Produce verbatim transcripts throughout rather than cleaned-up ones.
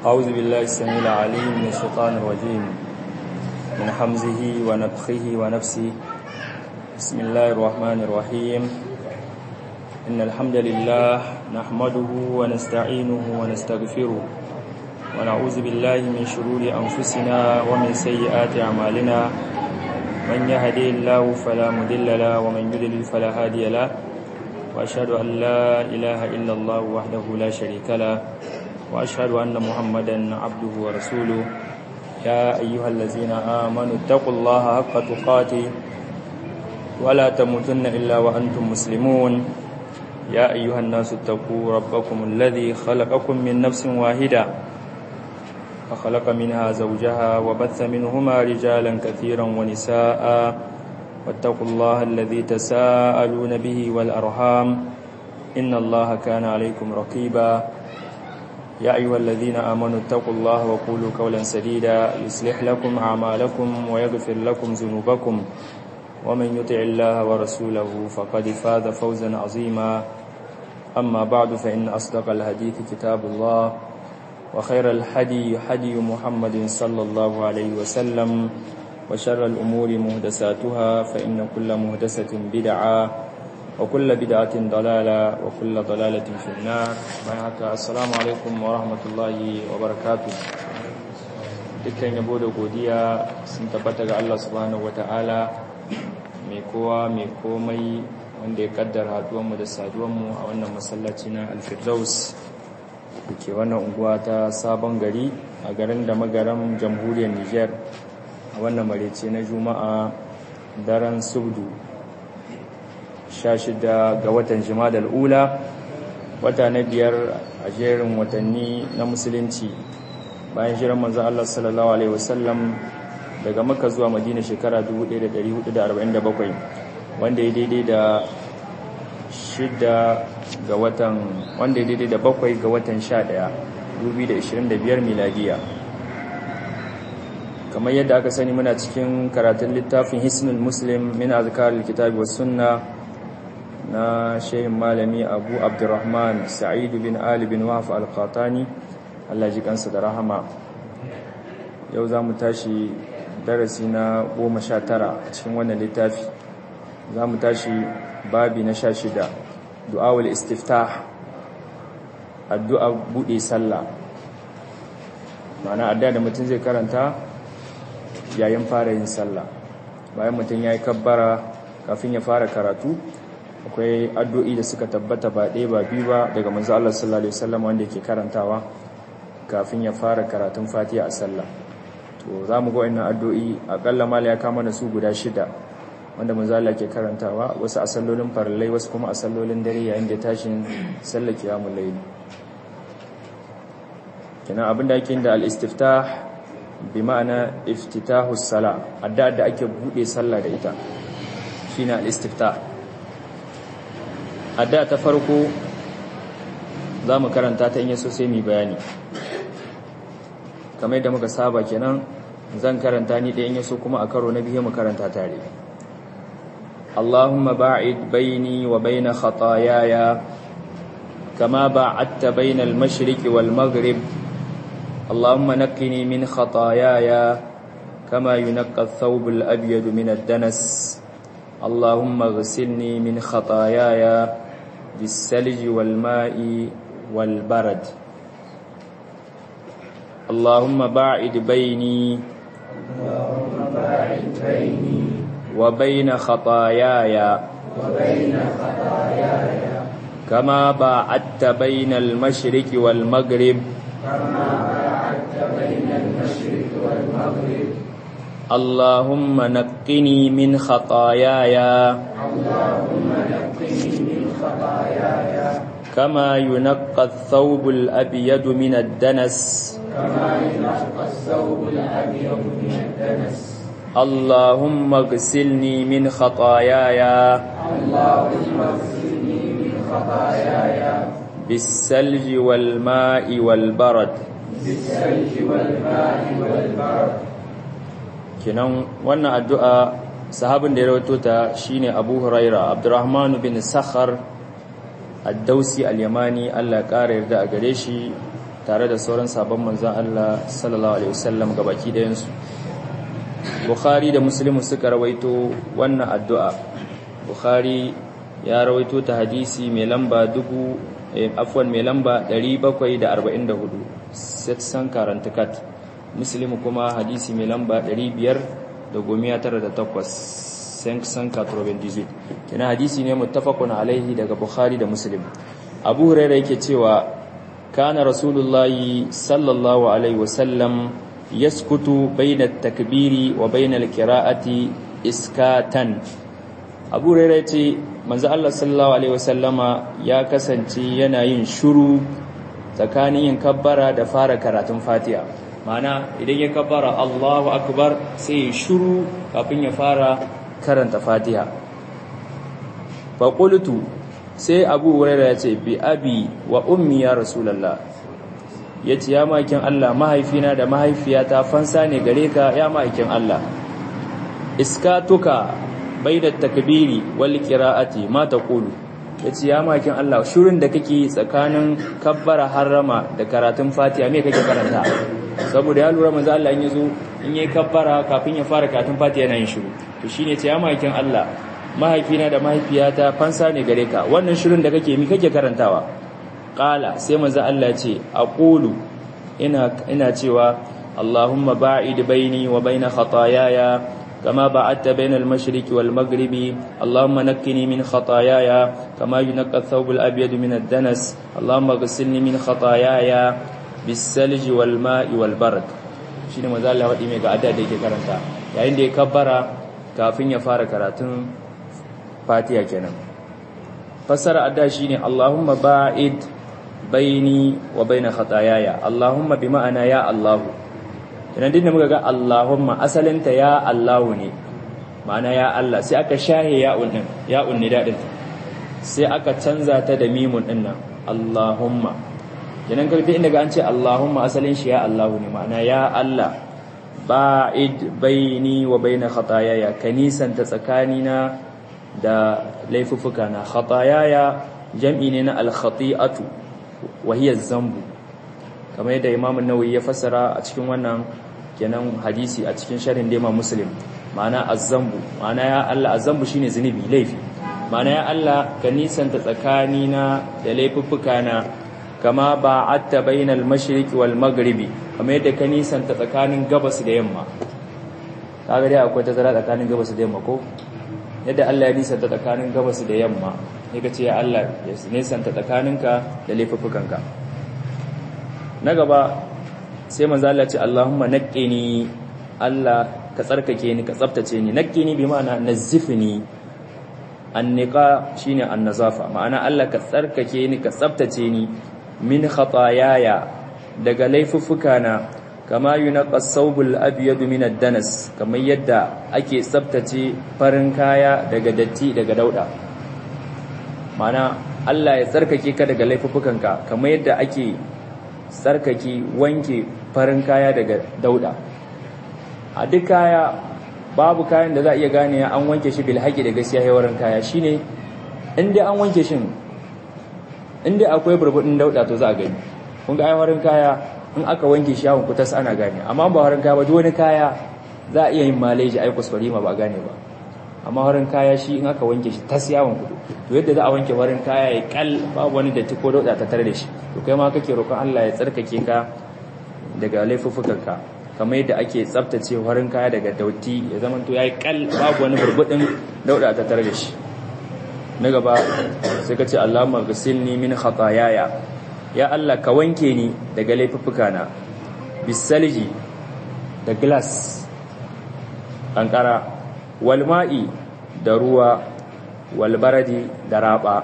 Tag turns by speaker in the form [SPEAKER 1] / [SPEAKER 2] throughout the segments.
[SPEAKER 1] أعوذ بالله السميع العليم من الشيطان الرجيم من حمزه ونفخه ونفسه. بسم الله الرحمن الرحيم. إن الحمد لله نحمده ونستعينه ونستغفره ونعوذ بالله من شرور أنفسنا ومن سيئات أعمالنا. من يهدي الله فلا مضل له ومن يضلل فلا هادي له، وأشهد أن لا إله إلا الله وحده لا شريك له، وأشهد أن محمدا عبده ورسوله. يا أيها الذين آمنوا اتقوا الله حق تقاته ولا تموتن إلا وأنتم مسلمون. يا أيها الناس اتقوا ربكم الذي خلقكم من نفس واحدة فخلق منها زوجها وبث منهما رجالا كثيرا ونساء، واتقوا الله الذي تساءلون به والأرحام إن الله كان عليكم رقيبا. يا أيها الذين آمنوا اتقوا الله وقولوا قولا سديدا يصلح لكم أعمالكم ويغفر لكم ذنوبكم، ومن يطع الله ورسوله فقد فاز فوزا عظيما. أما بعد، فإن أصدق الحديث كتاب الله، وخير الحدي حدي محمد صلى الله عليه وسلم، وشر الأمور مهدساتها، فإن كل مهدسة بدعة وكل بدعة ضلالة وكل ضلالة في النار. السلام عليكم ورحمة الله وبركاته. dukkan yabo da godiya sun tabbata ga Allah subhanahu wataala mai kowa mai komai, wanda ya kaddara haduwanmu da saduwanmu a wannan masallaci na Al-Firdaus dake wannan unguwa ta Sabon Gari a garin da magaram jamhuriyar Niger, a wannan marece na Juma'a daren Subdu sha shida ga watan Jumadal Ula, wata na biyar a jerin watanni na musulunci bayan jiran manzo Allah sallallahu alaihi wasallam daga Makka zuwa Madina shekara dubu ɗaya da ɗari hudu da arba'in da bakwai, wanda ya daidai da shida ga watan wanda ya daidai da bakwai ga watan sha ɗaya dubu biyu da ashirin da biyar miladiya. Kamar yadda aka sani, muna cikin karatun littafin Hisnul Muslim min azkaril kitabi was sunna na shehin malami Abu Abdurrahman Sa'id bin Ali bin Wahf al-Qatani, Allah ji kansa da rahama. Yau za mu tashi darasi na goma sha tara a cikin wannan littafi. Za mu tashi babi na sha shida, du'awul istiftah, addu'a buɗe sallah. Ma'ana addu'a da mutum zai karanta yayin fara yin sallah. Bayan mutum ya yi kabbara kafin ya fara karatu, akwai addu'o'i da suka tabbata ba ɗaya ba biyu ba daga manzo Allah sallallahu alaihi wasallam wanda yake karantawa kafin ya fara karatun Fatiha a sallah. To zamu ga wannan addu'o'i akalla mala ya kama da su guda shida wanda manzo Allah ke karantawa, wasu a sallolin farillai, wasu kuma a sallolin dare yayin da tashin sallar qiyamul layl. Kina abinda yake da al-istiftah bi ma'ana iftitahus sala, addu'a da ake bude sallah da ita shine al-istiftah. adda ta farko za mu karanta ta in yaso sai mu bayani kamar yadda muka saba. Kenan zan karanta ni da in yaso kuma a karo na biyu mu karanta tare. Allahumma ba'id baini wa baina khataayaya kama ba'adta baina al-mashriq wal maghrib. Allahumma naqqini min khataayaya kama yunqqa ath-thawb al-abyad min ad-danas. Allahumma ighsilni min khataayaya بالثلج والماء والبرد. اللهم باعد بيني وبين خطاياي كما باعدت بين المشرق والمغرب. اللهم نقني من خطاياي كما ينقى الثوب الأبيض من الدنس. اللهم اغسلني من خطاياي بالثلج والماء والبرد. Kenan wannan addu'a sahabin da ya rawaito ta shine Abu Huraira Abdurrahman bin Sakhar ad-Dausi al-Yamani, Allah ƙara yarda a gare shi. tare da sauran sabon manzon Allah sallallahu alaihi wasallam gabaki dayan su. Bukhari da Muslim suka rawaito wannan addu'a. Bukhari ya rawaito ta hadisi mai lamba dubu eh, afwan mai lamba ɗari bakwai da arba'in da hudu setsan karantakat. Muslim kuma hadisi mai lamba ɗari biyar da gomiya tara da takwas setsan katrobendizit. Kina hadisi ne muttafaqun alaihi daga Bukhari da Muslim. Abu Hurairah yake cewa kana Rasulullahi sallallahu alaihi wasallam yaskutu baina takbiri wa baina alqira'ati iskatan. Abu Hurairah ce manzo Allah sallallahu alaihi wasallama ya kasance yana yin shiru tsakanin yin kabbara da fara karatun Fatiha. Ma'ana idan ya kabbara Allahu akbar sai ya shiru kafin ya fara karanta Fatiha. Fa qultu sai Abu Hurairah ya ce bi abi wa ummi ya Rasulullah, yace ya makin Allah mahaifina da mahaifiyata fansa ne gare ka ya makin Allah. Iskatuka baida takbiri wal qira'ati ma taqulu, yace ya makin Allah shirin da kake tsakanin kabbara harrama da karatun Fatiha me kake karanta? Saboda ya lura manzo Allah in yazo in yayi kabbara kafin ya fara karatun Fatiha yana yin shiru. To shine yace ya makin Allah mahaifina da mahaifiyata fansa ne gare ka, wannan shirin da kake mi kake karantawa? Qala sai manzo Allah ce aqulu ina ina cewa Allahumma ba'id baini wa baina khataayaya kama ba'adta bainal mashriqi wal maghribi, Allahumma naqqini min khataayaya kama yunqqa ath-thawbul abyad min ad-danas, Allahumma ghsilni min khataayaya bis-salji wal ma'i wal barad. Shine manzo Allah wadi mai ga adda da yake karanta yayin da ya kabbara kafin ya fara karatun Fatiha kenan. Fassara adda shine Allahumma ba'id baini wa baina khataayaya, Allahumma bi ma'ana ya Allah. Idan dinda muka ga Allahumma asalinta ya Allah ne, ma'ana ya Allah, sai aka shahe ya'un din, ya'un nida din, sai aka canza ta da mimun din nan Allahumma. Idan ka inda ga an ce Allahumma asalin shi ya Allah ne, ma'ana ya Allah ba'id baini wa baina khataayaya, kanisan ta tsakanina da laifuffuka na. Khatayaya jam'i ne na al-khati'atu wa hiya az-zambu, kamar yadda Imam an-Nawawi ya fassara a cikin wannan kenan hadisi a cikin sharhin da Imam Muslim. Ma'ana az-zambu, ma'ana ya Allah, az-zambu shine zunubi, laifi. Ma'ana ya Allah ka nisanta tsakanina da laifuffuka na kama ba'atta bainal mashriqi wal maghribi, kamar yadda ka nisanta tsakanin gabas da yamma. Kaga dai akwai tazara tsakanin gabas da yamma ko? Yadda Allah ya nisanta tsakanin gabas da yamma, ne ka ce ya Allah ya nisanta tsakaninka da laifuffukanka. Na gaba sai manzo Allah ce Allahumma naqqini, Allah ka tsarkake ni, ka tsaftace ni. Naqqini bi ma'ana nazzifni, anniqa shine annazafa, ma'ana Allah ka tsarkake ni, ka tsaftace ni min khataayaya daga laifuffukana kama yunqa as-sawbul abyad min ad-danas, kamar yadda ake tsaftace farin kaya daga datti daga dauda. Ma'ana Allah ya tsarkake ka daga laifuffukanka kamar yadda ake tsarkake wanke farin kaya daga dauda. A duk kaya babu kayan da za a iya gane an wanke shi bil haqi da gaskiya yawarin kaya shine inda an wanke shin inda akwai burbudin dauda to za a gani. Kun ga yawarin kaya in aka wanke shi yawon kutas ana gane, amma ba harin kaya ba duk wani kaya za a iya yin maleji ai kuskure ma ba gane ba. Amma harin kaya shi in aka wanke shi tas yawon kudu, to yadda za a wanke harin kaya ya kal babu wani datti ko dauda ta tare da shi, to kai ma kake roƙon Allah ya tsarkake ka daga laifuffukanka kamar yadda ake tsaftace harin kaya daga dauti ya zama to yayi kal babu wani burbudin dauda ta tare da shi. Na gaba sai ka ce Allahumma ghsilni min khataayaya, ya Allah ka wanke ni daga laifuffukana bisalji da glass kankara, wal ma'i da ruwa, wal baradi da raba.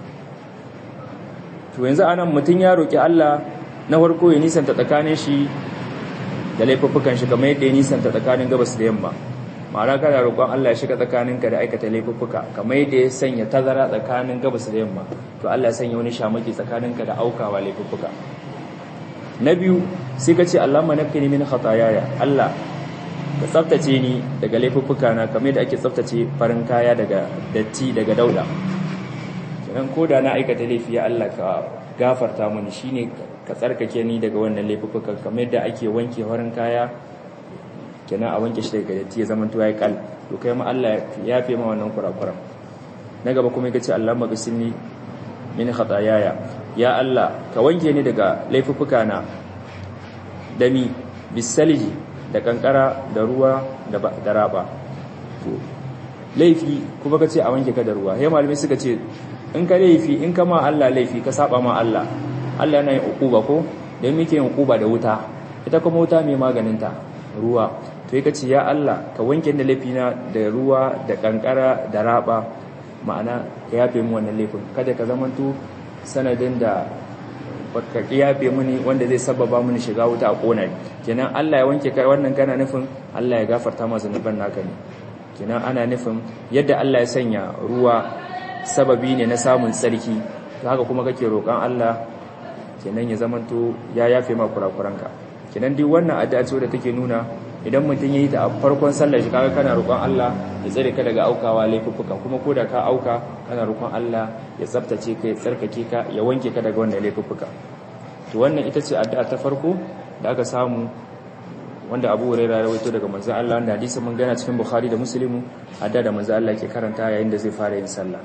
[SPEAKER 1] To yanzu anan mutun ya roki Allah na farko ya nisanta tsakanin shi da laifuffukan shi kamar yadda ya nisanta tsakanin gabas da yamma. Ma'ana kana roƙon Allah ya shiga tsakaninka da aikata laifuffuka kamar yadda ya sanya tazara tsakanin gabas da yamma, to Allah ya sanya wani shamaki tsakaninka da aukawa laifuffuka. Na biyu sai ka ce Allahumma naqqini min khataayaya, Allah ka tsaftace ni daga laifuffuka na kamar yadda ake tsaftace farin kaya daga datti daga dauda. Idan koda na aikata laifi ya Allah ka gafarta mini shine ka tsarkake ni daga wannan laifukan kamar yadda ake wanke horin kaya kenan a wanke shi daga datti ya zama to yayi kal to kai ma Allah ya yafe ma wannan kurakuran na gaba kuma yace Allahumma ghsilni min khataayaya ya Allah ka wanke ni daga laifuka na dami bisalji da kankara da ruwa da raba to laifi kuma kace a wanke ka da ruwa sai malamai suka ce in ka laifi in ka ma Allah laifi ka saba ma Allah Allah yana yin ukuba ko dan muke yin ukuba da wuta ita kuma wuta mai maganin ta ruwa to yake ce ya Allah ka wanke ni laifina da ruwa da kankara da raba ma'ana ka yafe mu wannan laifin kada ka zamanto sanadin da baka yafe muni wanda zai sababa muni shiga wuta a kona kenan Allah ya wanke kai wannan kana nufin Allah ya gafarta ma zanuban naka ne kenan ana nufin yadda Allah ya sanya ruwa sababi ne na samun tsarki haka kuma kake roƙon Allah kenan ya zamanto ya yafe ma kurakuranka kenan duk wannan addu'a ce da take nuna idan mutum yayi ta a farkon sallar shi kaga kana roƙon Allah ya tsare ka daga aukawa laifuka kuma koda ka auka kana roƙon Allah ya tsaftace ka ya tsarkake ka ya wanke ka daga wannan laifuka to wannan ita ce addu'a ta farko da aka samu wanda Abu Hurairah ya rawaito daga manzon Allah wanda hadisi mun gana cikin Bukhari da Muslim addu'a da manzon Allah ke karanta yayin da zai fara yin sallah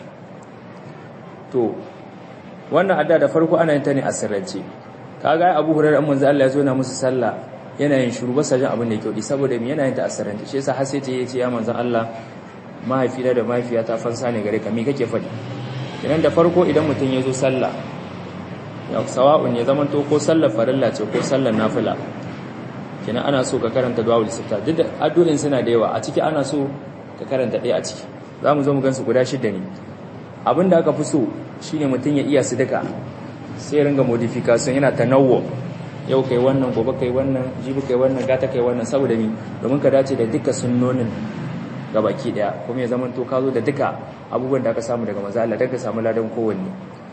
[SPEAKER 1] to wannan addu'a da farko ana yin ta ne a sirrance kaga Abu Hurairah manzon Allah ya zo na musu sallah yana yin shiru ba sajin abin da yake wadi saboda me yana yin ta a sirrance shi yasa har sai ta yace ya manzon Allah mahaifina da mahaifiyata fansa ne gare ka me kake faɗi idan da farko idan mutum ya zo sallah ya sawa'un ya zamanto ko sallar farilla ce ko sallar nafila kina ana so ka karanta du'aul istifta duk da addu'o'in suna da yawa a ciki ana so ka karanta ɗaya a ciki zamu zo mu gansu guda shida ne abinda aka fi so shine mutum ya iya su duka sai ringa modification yana tanawwu yau kai wannan gobe kai wannan jibi kai wannan gata kai wannan saboda ni domin ka dace da duka sunnonin gabaki daya kuma ya zamanto ka zo da duka abubuwan da aka samu daga manzo Allah daga samu ladan kowanne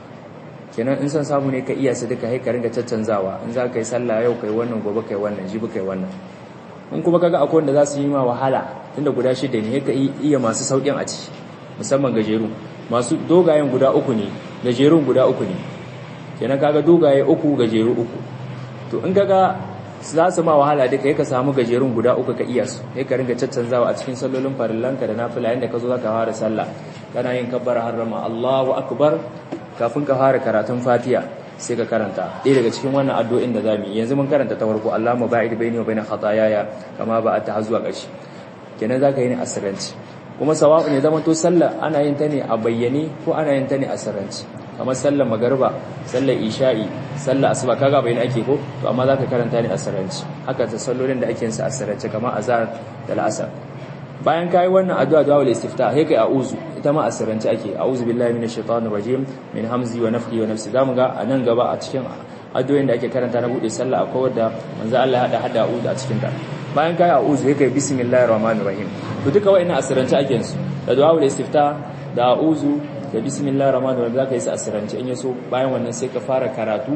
[SPEAKER 1] kenan in san samu ne ka iya su duka sai ka ringa caccanzawa in za ka yi sallah yau kai wannan gobe kai wannan jibi kai wannan in kuma kaga akwai wanda za su yi ma wahala tunda guda shida ne sai ka iya masu saukin a ciki musamman gajeru masu dogayen guda uku ne gajerun guda uku ne kenan kaga dogaye uku gajeru uku to in kaga za su ma wahala duka sai ka samu gajerun guda uku ka iya su sai ka ringa caccanzawa a cikin sallolin farillanka da nafila yayin da ka zo zaka fara sallah kana yin kabbara harrama Allahu akbar kafin ka fara karatun Fatiha sai ka karanta ɗaya daga cikin wannan addu'o'in da zamu yi yanzu mun karanta ta farko Allahumma ba'id baini wa baina khataayaya kama ba'adta har zuwa ƙarshe kenan zaka yi ne a sirranci kuma sawa'un ya zama to sallah ana yin ta ne a bayyane ko ana yin ta ne a sirranci kamar sallar magariba sallar isha'i sallar asuba kaga bayyane ake ko to amma zaka karanta ne a sirranci haka ta sallolin da ake yin su a sirranci kamar azhar da al'asr bayan kai wannan addu'a du'a al-istiftah sai kai a'udhu ita ma a sirranci ake a'udhu billahi minash shaitanir rajim min hamzi wa nafthi wa nafsi zamu ga anan gaba a cikin addu'o'in da ake karanta na bude sallah akwai wanda manzo Allah ya hada hada a'udhu a cikin ta bayan kai a'udhu sai kai bismillahir rahmanir rahim to duka wa'annan a sirranci ake yin su da du'a al-istiftah da a'udhu da bismillahir rahmanir rahim zaka yi su a sirranci in yaso bayan wannan sai ka fara karatu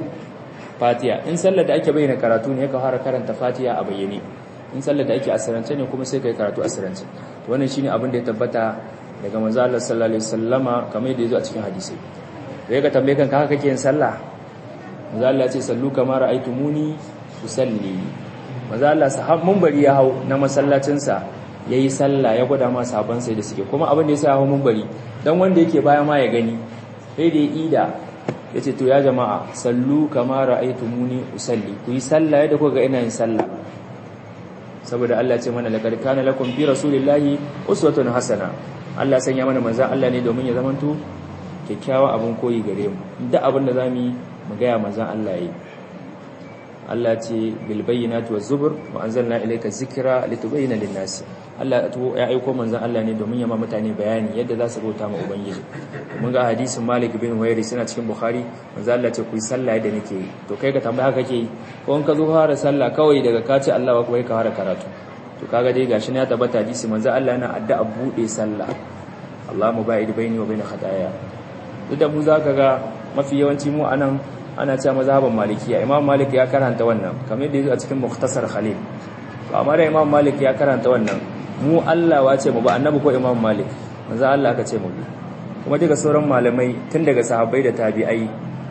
[SPEAKER 1] Fatiha in sallar da ake bayyana karatu ne ka fara karanta Fatiha a bayyane in sallar da ake asirance ne kuma sai kai karatu asirance to wannan shine abin da ya tabbata daga manzo Allah sallallahu alaihi wasallama kamar yadda yazo a cikin hadisi sai ka tambaye kanka haka kake yin sallah manzo Allah ya ce sallu kama ra'aytumuni usalli manzo Allah sahab munbari ya hau na masallacin sa yayi sallah ya gwada ma sahabban sai da suke kuma abin da yasa ya hau munbari dan wanda yake baya ma ya gani sai da ida yace to ya jama'a sallu kama ra'aytumuni usalli ku yi sallah yadda kuka ga ina yin sallah saboda Allah ce mana laqad kana lakum bi rasulillahi uswatun hasana Allah sanya mana manzon Allah ne domin ya zamanto kyakkyawa abun koyi gare mu duk abin da zamu yi mu ga ya manzon Allah yi Allah ce bil bayyinati waz zubur wa anzalna ilayka dhikra litubayyana lin-nas Allah ya aika manzon Allah ne domin ya ma mutane bayani yadda za su bauta ma ubangiji mun ga hadisin Malik bin Huwairi suna cikin Bukhari manzon Allah ce ku yi sallah yadda nake yi to kai ka tambaya haka kake yi ko in ka zo fara sallah kawai daga ka ce Allah akbar ka fara karatu to kaga dai gashi ne ya tabbata hadisi manzon Allah yana addu'a bude sallah Allahumma ba'id baini wa baina khataaya duk da mu zaka ga mafi yawanci mu anan ana cewa mazhaban malikiya Imam Malik ya karanta wannan kamar yadda yazo a cikin Mukhtasar Khalil to amma da Imam Malik ya karanta wannan mu Allah wace mu ba annabi ko Imam Malik manzo Allah aka ce mu kuma daga sauran malamai tun daga sahabbai da tabi'ai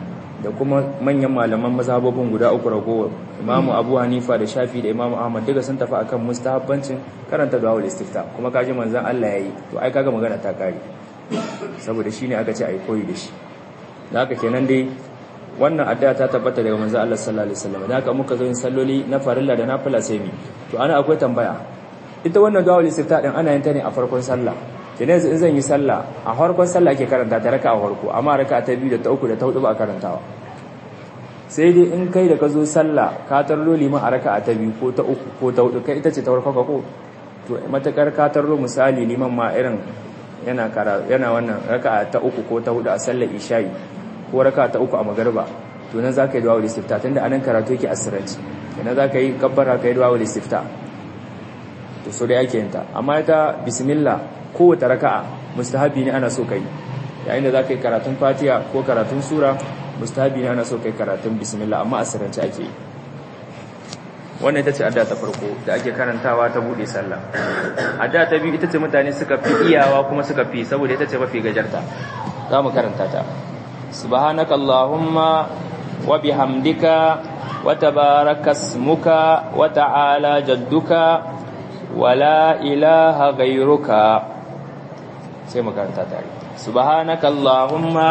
[SPEAKER 1] da kuma manyan malaman mazhabobin guda uku ragowa Imam Abu Hanifa da Shafi da Imam Ahmad duka sun tafi akan mustahabbancin karanta du'aul istifta kuma kaji manzon Allah yayi to ai kaga magana ta kare saboda shine aka ce ai koyi da shi da haka kenan dai wannan addu'a ta tabbata daga manzon Allah sallallahu alaihi wasallam da haka muka zo yin salloli na farilla da nafila sai mi to ana akwai tambaya ita wannan du'aul istifta din ana yin ta ne a farkon sallah kenan in zan yi sallah a farkon sallah ake karanta ta raka'a farko amma raka'a ta biyu da ta uku da ta hudu ba a karantawa sai dai in kai da ka zo sallah ka tarlo liman a raka'a ta biyu ko ta uku ko ta hudu kai ita ce ta farko ko to matakar ka tarlo misali liman ma irin yana kara yana wannan raka'a ta uku ko ta hudu a sallar isha'i ko raka'a ta uku a magriba to nan zaka yi du'a ul istifta tunda anan karatu yake asirance kenan zaka yi kabbara kai du'a ul istifta to so dai ake yin ta amma ita bismillah kowace raka'a mustahabi ne ana so kai yayin da zaka yi karatun fatiha ko karatun sura mustahabi ne ana so kai karatun bismillah amma asirance ake wannan ita ce addu'a ta farko da ake karantawa ta bude sallah addu'a ta biyu ita ce mutane suka fi iyawa kuma suka fi saboda ita ce mafi gajarta za mu karanta ta subhanakallahumma wa bihamdika wa tabarakasmuka wa ta'ala jadduka wa la ilaha ghayruka sai mu karanta tare subhanakallahumma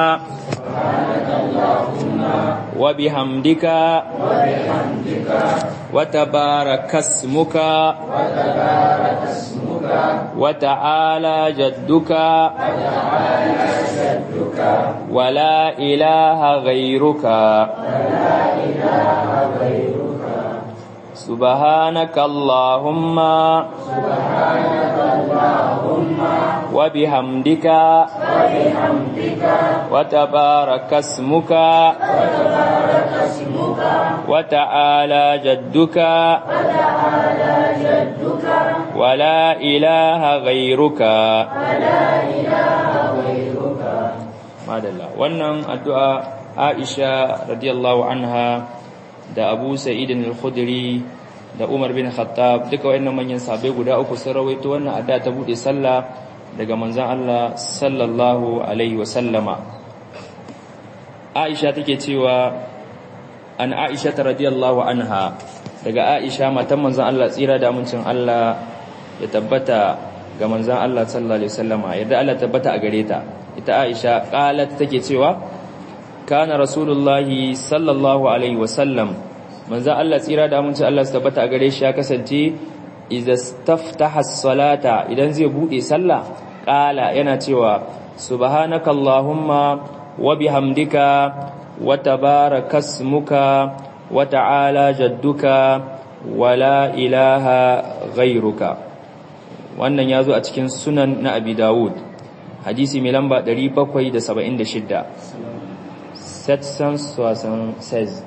[SPEAKER 1] wa bihamdika wa tabarakasmuka wa ta'ala jadduka wa la ilaha ghayruka subhanakallahumma wa bihamdika wa tabarakasmuka wa ta'ala jadduka wa la ilaha ghayruka madalla wannan addu'a Aisha radiyallahu anha da Abu Sa'id al-Khudri da Umar bin Khattab duka wayannan manyan sahabbai guda uku sun rawaito wannan addu'a ta bude sallah daga manzon Allah sallallahu alaihi wa sallama. Aisha take cewa an Aisha radiyallahu anha daga Aisha matan manzon Allah tsira da amincin Allah ya tabbata ga manzon Allah sallallahu alaihi wa sallama yadda Allah tabbata a gare ta ita Aisha qalat take cewa kana rasulullahi sallallahu alaihi wa sallam manzon Allah tsira da amincin Allah su tabbata a gare shi ya kasance idza staftaha as-salata idan zai bude sallah qala yana cewa subhanakallahumma wa bihamdika wa tabarakasmuka wa ta'ala jadduka wa la ilaha ghayruka wannan yazo a cikin sunan na Abi Dawud hadisi mai lamba ɗari bakwai da saba'in da shida sept cent soixante-seize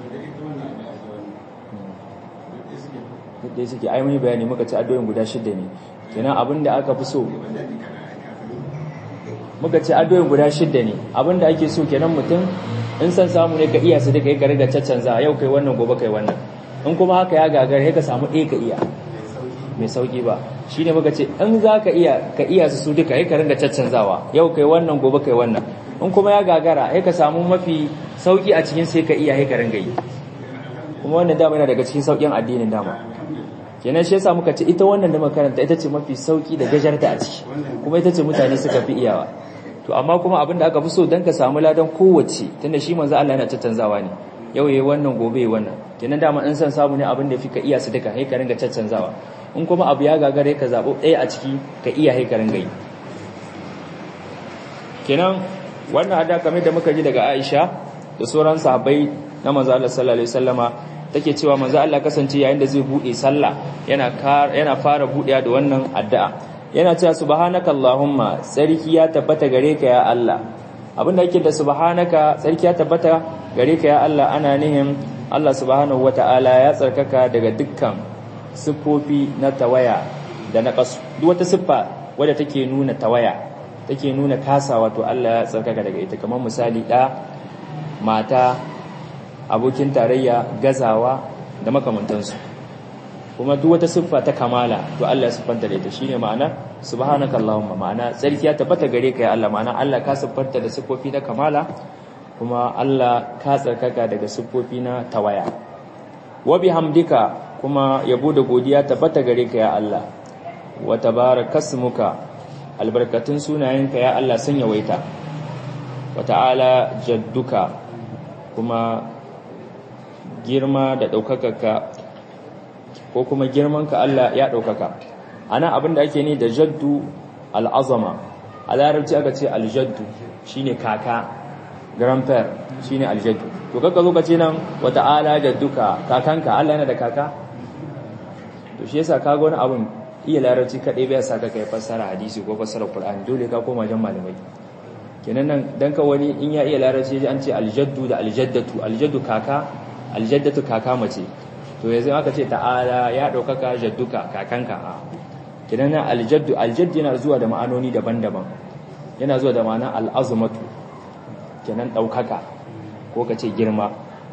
[SPEAKER 1] dai suke ai mun bayani muka ci addu'o'in guda shida ne kenan abinda aka fi so muka ci addu'o'in guda shida ne abinda ake so kenan mutum in san samu ne ka iya su duka ka riga caccanza yau kai wannan gobe kai wannan in kuma haka ya gagar sai ka samu ɗaya ka iya mai sauki ba shine muka ce in za ka iya ka iya su su duka sai ka riga caccanzawa yau kai wannan gobe kai wannan in kuma ya gagara sai ka samu mafi sauki a cikin sai ka iya sai ka ringa yi kuma wannan dama yana daga cikin saukin addinin dama kenan shi yasa muka ce ita wannan da makaranta ita ce mafi sauki da gajarta a ciki kuma ita ce mutane suka fi iyawa to amma kuma abin da aka fi so dan ka samu ladan kowace tunda shi manzo Allah yana tattanzawa ne yau yayi wannan gobe yayi wannan kenan dama in san samu ne abin da fi ka iya su duka sai ka ringa tattanzawa in kuma abu ya gagare ka zabo ɗaya a ciki ka iya sai ka ringa yi kenan wannan ada kamar da muka ji daga Aisha da sauran sahabbai na manzo Allah sallallahu alaihi wasallama take cewa manzo Allah kasance yayin da zai bude sallah yana yana fara budewa da wannan addu'a yana cewa subhanakallahumma sarki ya tabbata gare ka ya Allah abinda yake da subhanaka sarki ya tabbata gare ka ya Allah ana nihin Allah subhanahu wataala ya tsarkaka daga dukkan siffofi na tawaya da na kasu duk wata siffa wadda take nuna tawaya take nuna kasa wato Allah ya tsarkaka daga ita kamar misali da mata abokin tarayya gazawa da makamantansu kuma duk wata siffa ta kamala to Allah ya siffanta da ita shine ma'ana subhanakallahumma ma'ana sarki ya tabbata gare ka ya Allah ma'ana Allah ka siffanta da siffofi na kamala kuma Allah ka tsarkaka daga siffofi na tawaya. Wa bihamdika, kuma yabo da godiya tabbata gare ka ya Allah. Wa tabarakasmuka, albarkatun sunayenka ya Allah sun yawaita. Wa ta'ala jadduka, kuma girma da ɗaukakarka ko kuma girmanka Allah ya ɗaukaka. Ana abin da ake ni da jaddu al'azama, a larabci aka ce aljaddu shine kaka, grandpère shine aljaddu. To kaka zo ka ce nan wa ta'ala jadduka, kakanka Allah yana da kaka? To shi yasa kaga wani abin iya larabci kaɗai bai sa ka kai fassara hadisi ko fassara Qur'ani, dole ka koma jan malamai. Kenan nan dan ka wani in ya iya larabci an ce aljaddu da aljaddatu, aljaddu kaka, aljaddatu kaka mace. To yanzu aka ce ta'ala ya ɗaukaka jadduka kakanka. Kenan nan aljaddu, aljaddu yana zuwa da ma'anoni daban-daban. Yana zuwa da ma'ana al'azmatu, kenan ɗaukaka ko ka ce girma.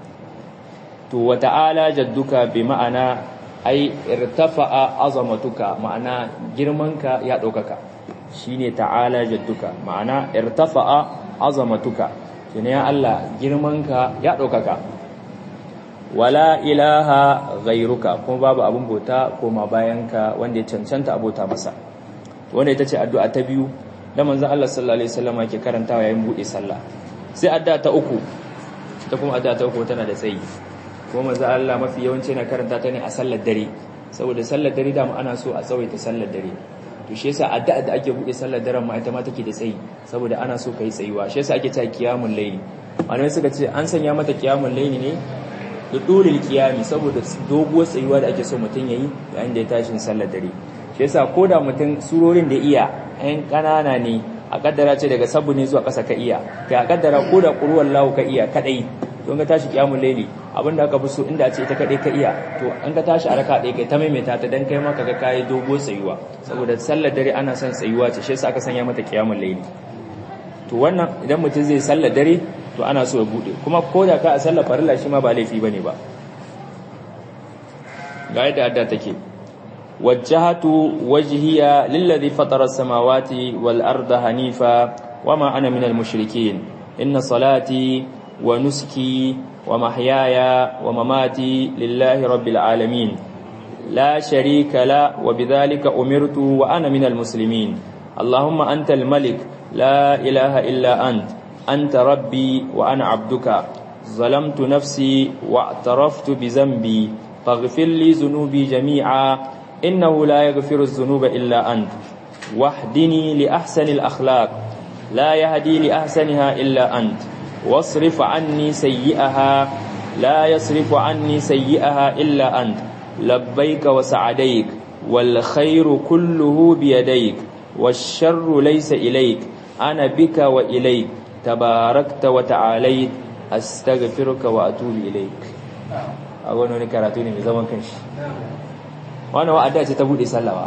[SPEAKER 1] To wa ta'ala jadduka bi ma'ana ai irtafa'a azamatuka, ma'ana girmanka ya ɗaukaka. Shine ta'ala jadduka, ma'ana irtafa'a azamatuka, kenan ya Allah girmanka ya ɗaukaka. Wala ilaha ghairuka, kuma babu abun bauta koma bayanka wanda ya cancanta abota masa. Wanda ita ce addu'a ta biyu da manzon Allah sallallahu alaihi wasallam yake karantawa yayin bude sallah. Sai addu'a ta uku, ta kuma addu'a ta uku tana da tsayi. Kuma manzon Allah mafi yawanci yana karanta ta ne a sallar dare, saboda sallar dare da mu ana so a tsawaita sallar dare. To shi yasa addu'a da ake bude sallar daren ma ita ma take da tsayi, saboda ana so kai tsayuwa. Shi yasa ake cewa qiyamul layli. Malamai suka ce an sanya mata qiyamul layli ne da dole kiyami, saboda doguwar tsayuwa da ake so mutum yayi yayin da ya tashi sallar dare. Shi yasa koda mutum surorin da iya ɗan ƙanana ne, a kaddara ce daga sabu ne zuwa ƙasa ka iya, kai a kaddara koda qur'an lahu ka iya kadai, don ka tashi qiyamul layli abinda aka fi so inda a ce ita kadai ka iya, to an ka tashi a raka ɗaya kai ta maimaita ta dan kai ma kaga kai doguwar tsayuwa, saboda sallar dare ana son tsayuwa ce. Shi yasa aka sanya mata qiyamul layli. To wannan idan mutum zai sallar dare to ana so ya bude, kuma ko da ka a sallar farilla shi ma ba laifi bane ba. Ga yadda adda take: wajjahatu wajhiya lilladhi fatara as-samawati wal arda hanifa wama ana minal mushrikeen inna salati wa nusuki wa mahyaya wa mamati lillahi rabbil alamin la sharika la wa bidhalika umirtu wa ana minal muslimin allahumma antal malik la ilaha illa ant أنت ربي وأنا عبدك ظلمت نفسي واعترفت بذنبي فاغفر لي ذنوبي جميعا إنه لا يغفر الذنوب إلا أنت واهدني لأحسن الأخلاق لا يهدي لأحسنها إلا أنت واصرف عني سيئها لا يصرف عني سيئها إلا أنت لبيك وسعديك والخير كله بيديك والشر ليس إليك أنا بك وإليك tabarakta wa ta'alait astaghfiruka wa atubu ilaik. A wannan karatu ne mai zaman kanshi. Wannan wa'ada ce ta bude sallawa.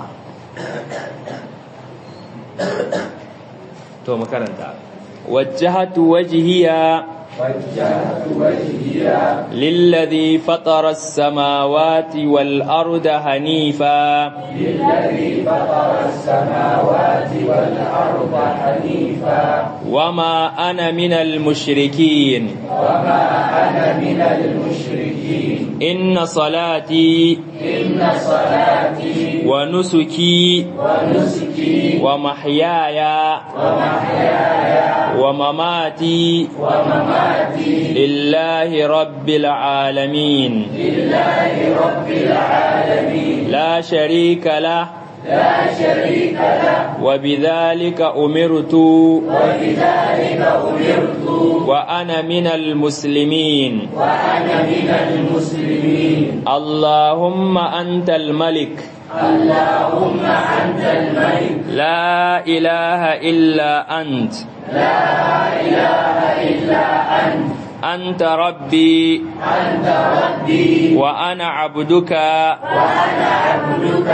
[SPEAKER 1] To mu karanta: wajjahatu wajhiya وجهت وجهي للذي فطر السماوات والأرض حنيفا للذي فطر السماوات والأرض حنيفا وما أنا من المشركين وما أنا من المشركين إن صلاتي إن صلاتي ونسكي ونسكي ومحياي ومحياي ومماتي ومماتي لله رب العالمين لله رب العالمين لا شريك له لا شريك له وبذلك أمرت وبذلك أمرت وأنا من المسلمين وأنا من المسلمين اللهم أنت الملك اللهم أنت الملك لا إله إلا أنت لا إله إلا أنت أنت ربي أنت ربي وأنا عبدك وأنا عبدك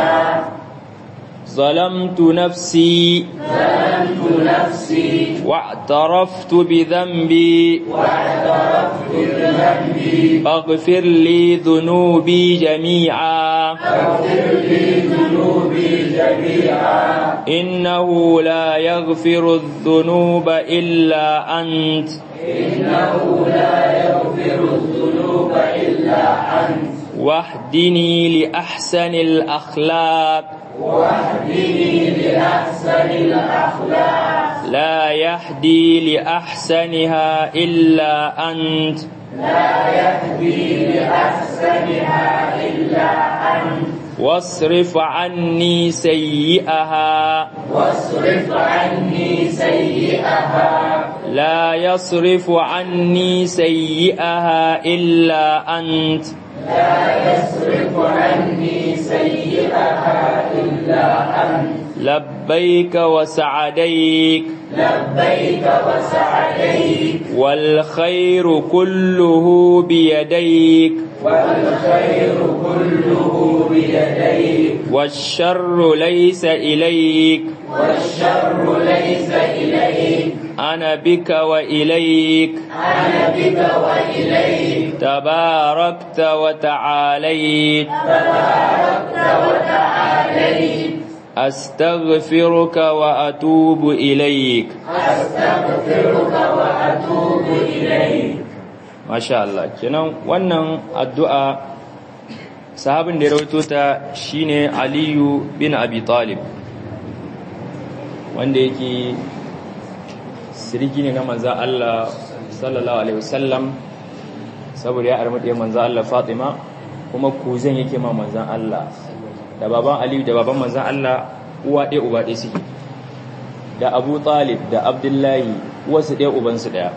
[SPEAKER 1] ظلمت نفسي ظلمت نفسي واعترفت بذنبي واعترفت بذنبي فاغفر لي ذنوبي جميعا فاغفر لي ذنوبي جميعا إنه لا يغفر الذنوب إلا أنت
[SPEAKER 2] إنه لا يغفر الذنوب إلا أنت
[SPEAKER 1] واهدني لأحسن الأخلاق
[SPEAKER 2] واهدني لأحسن الأخلاق
[SPEAKER 1] لا يهدي لأحسنها إلا أنت
[SPEAKER 2] لا يهدي لأحسنها إلا أنت
[SPEAKER 1] واصرف عني سيئها
[SPEAKER 2] واصرف عني سيئها
[SPEAKER 1] لا يصرف عني سيئها إلا أنت
[SPEAKER 2] لا يصرف عني سيئها إلا أنت
[SPEAKER 1] لبيك وسعديك
[SPEAKER 2] لبيك وسعديك
[SPEAKER 1] والخير كله بيديك
[SPEAKER 2] والخير كله بيديك
[SPEAKER 1] والشر ليس إليك
[SPEAKER 2] والشر ليس إليك
[SPEAKER 1] أنا بك وإليك
[SPEAKER 2] أنا بك وإليك
[SPEAKER 1] تباركت وتعاليت
[SPEAKER 2] تباركت وتعاليت
[SPEAKER 1] أستغفرك وأتوب إليك
[SPEAKER 2] أستغفرك وأتوب إليك
[SPEAKER 1] Masha Allah, kenan wannan addu'a sahabin da ya rawaito ta shine Aliyu bin Abi Talib, wanda yake sirki ne na manzan Allah sallallahu alaihi wasallam, saboda ya armadi manzan Allah Fatima, kuma kuzan yake ma manzan Allah da baban Aliyu da baban manzan Allah uwa ɗaya uba ɗaya suke, da Abu Talib da Abdullahi uwarsu ɗaya ubansu ɗaya.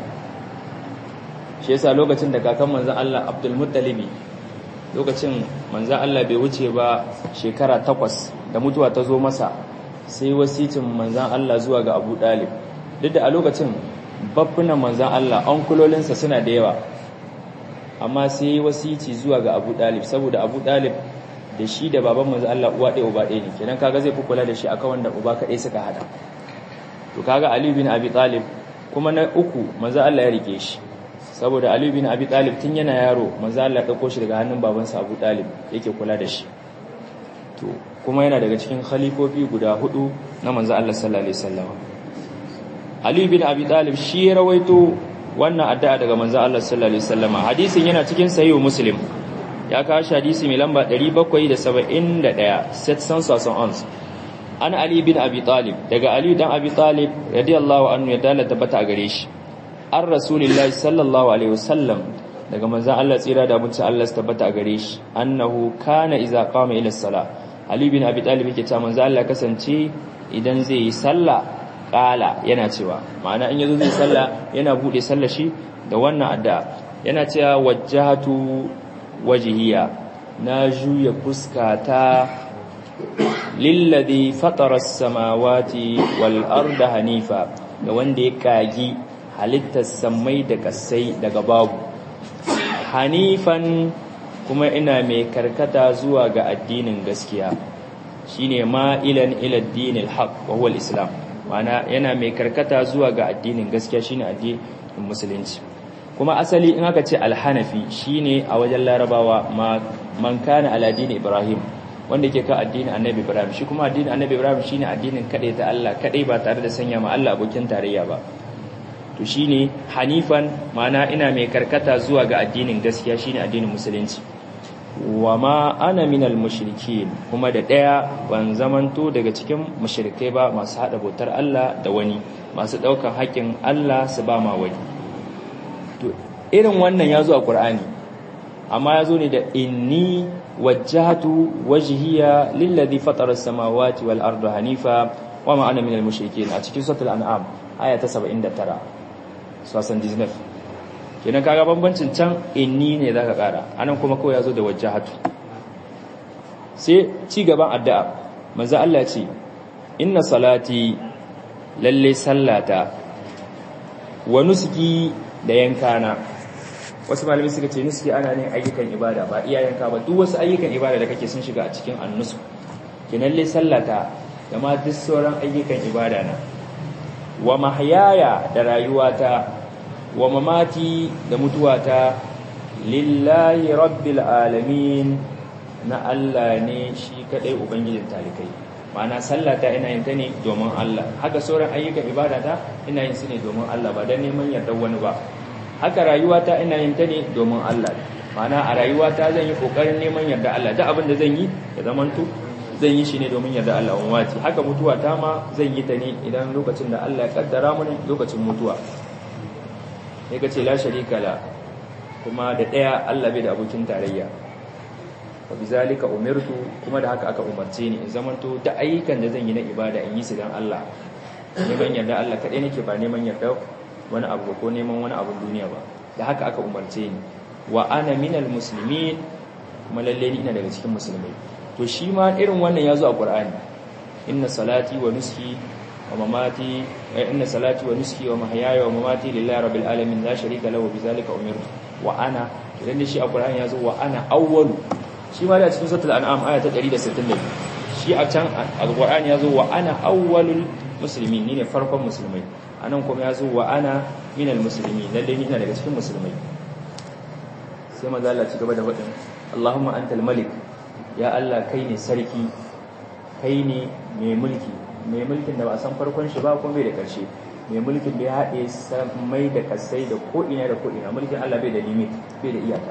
[SPEAKER 1] Shi yasa lokacin da kakan manzan Allah Abdul Muttalibi, lokacin manzan Allah bai wuce ba shekara takwas da mutuwa ta zo masa, sai wasicin manzan Allah zuwa ga Abu Talib. Duk da a lokacin babbunan manzan Allah ankulolinsa suna da yawa, amma sai wasici zuwa ga Abu Talib, saboda Abu Talib da shi da baban manzan Allah uwa ɗaya uba ɗaya ne, kenan kaga zai fi kula da shi akan wanda uba kaɗai suka hada. To kaga Ali bin Abi Talib kuma na uku manzan Allah ya rike shi, saboda Ali bin Abi Talib tun yana yaro manzo Allah ya dauko shi daga hannun babansa Abu Talib yake kula da shi. To kuma yana daga cikin khalifofi guda hudu na manzo Allah sallallahu alaihi wasallam. Ali bin Abi Talib shi ya rawaito wannan addu'a daga manzo Allah sallallahu alaihi wasallam. Hadisin yana cikin sahih Muslim. Ya kawo shi hadisi mai lamba ɗari bakwai da saba'in da ɗaya sept cent soixante-onze. An Ali bin Abi Talib, daga Ali dan Abi Talib radiyallahu anhu ya dala tabbata a gare shi. An Rasulillahi sallallahu alaihi wasallam, daga manzon Allah tsira da mutunci Allah su tabbata a gare shi, annahu kana idza qama ila salah. Ali bin Abi Talib yake cewa manzon Allah kasance idan zai yi sallah qala yana cewa, ma'ana in yazo zai sallah yana bude sallar shi da wannan addu'a, yana cewa wajjahatu wajhiya, na juya fuskata lilladhi fatara as-samawati wal arda hanifa, da wanda ya kagi halittar sammai da kasai daga babu, hanifan kuma ina mai karkata zuwa ga addinin gaskiya, shine ma'ilan ila addinil haqq wa huwa al-islam, ma'ana yana mai karkata zuwa ga addinin gaskiya shine addinin musulunci. Kuma asali in aka ce al-hanafi shine a wajen larabawa man kana ala dini Ibrahim, wanda yake ka addinin annabi Ibrahim, shi kuma addinin annabi Ibrahim shine addinin kadai ta Allah kadai ba tare da sanya ma Allah abokin tarayya ba. To shine hanifan, ma'ana ina mai karkata zuwa ga addinin gaskiya shine addinin musulunci. Wa ma ana minal mushrikin, kuma da daya ban zamanto daga cikin mushrikai ba masu hada bautar Allah da wani, masu daukan haƙin Allah su ba ma wani. To irin wannan yazo a Qur'ani, amma yazo ne da inni wajjahtu wajhiya lilladhi fatara as-samawati wal arda hanifa wa ma ana minal mushrikin, a cikin suratul an'am aya ta saba'in da tara. Sosan dizinef kenan kaga bambancin can inni ne zaka kara, anan kuma kawai yazo da wajhatu. Sai ci gaban addu'a manzo Allah ya ce inna salati, lalle sallata, wa nusuki da yankana. Wasu malamai suka ce nusuki ana ne ayyukan ibada ba iya yanka ba, duk wasu ayyukan ibada da kake sun shiga a cikin annusuk. Kenan lalle sallata da ma duk sauran ayyukan ibada na, wa mahyaya da rayuwata, wa mamati da mutuwata, lillahi rabbil alamin, na Allah ne shi kadai ubangijin talikai. Ma'ana sallata ina yin ta ne domin Allah, haka sauran ayyukan ibada ta ina yin su ne domin Allah, ba dan neman yardar wani ba. haka rayuwata ina yin ta ne domin Allah ma'ana a rayuwata zan yi kokarin neman yarda Allah duk abin da zan yi ya zamanto zan yi shi ne domin yarda Allah umwati haka mutuwa ta ma zan yi ta ne idan lokacin da Allah ya kaddara mun lokacin mutuwa sai ka ce la sharika la kuma da daya Allah bai da abokin tarayya wa bizalika umirtu kuma da haka aka umarce ni in zamanto da ayyukan da zan yi na ibada in yi su dan Allah neman yarda Allah kadai nake ba neman yarda wani abu ko neman wani abun duniya ba da haka aka umarce ni wa ana minal muslimin kuma lalle ni ina daga cikin musulmai to shi ma irin wannan yazo a Qur'ani inna salati wa nuski wa mamati inna salati wa nuski wa mahyaya wa mamati lillahi rabbil alamin la sharika lahu bizalika umirtu wa ana idan shi a Qur'ani yazo wa ana awwalu shi ma da cikin suratul an'am aya ta ɗari da sittin da biyu shi a can a Qur'ani yazo wa ana awwalul muslimin ni ne farkon musulmai anan kuma yazo wa ana minal muslimin lalle ni ina daga cikin musulmai sai maza Allah ci gaba da faɗin Allahumma antal malik ya Allah kai ne sarki kai ne mai mulki mai mulkin da ba a san farkon shi ba kuma bai da ƙarshe mai mulkin da ya haɗe mai da kasai da ko'ina da ko'ina mulkin Allah bai da limit bai da iyaka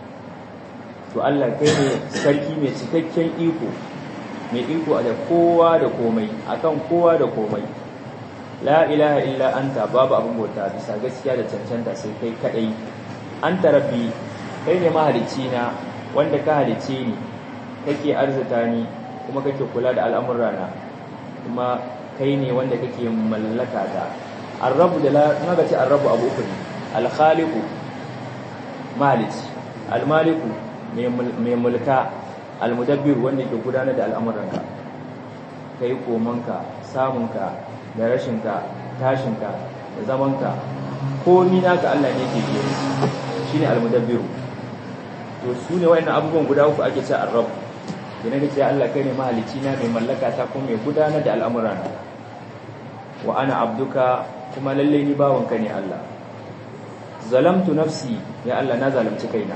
[SPEAKER 1] to Allah kai ne sarki mai cikakken iko mai iko da kowa da komai akan kowa da komai la ilaha illa anta babu abin bauta bisa gaskiya da cancanta sai kai kadai anta rabbi kai ne mahalicci na wanda ka halicce ni kake arzuta ni kuma kake kula da al'amurana kuma kai ne wanda kake mallaka ta ar-rabb da la naga ce ar-rabb abu uku ne al-khaliqu mahalicci al-maliku mai mulka al-mudabbir wanda ke gudanar da al'amuranka kai komanka samunka da rashinka tashinka da zamanka komai naka Allah ne ke biyo shine al-mudabbir to su ne wayannan abubuwan guda uku ake cewa ar-rabb idan kace Allah kai ne mahalicci na mai mallaka ta kuma mai gudanar da al'amurana wa ana abduka kuma lalle ni bawanka ne Allah zalamtu nafsi ya Allah na zalunci kaina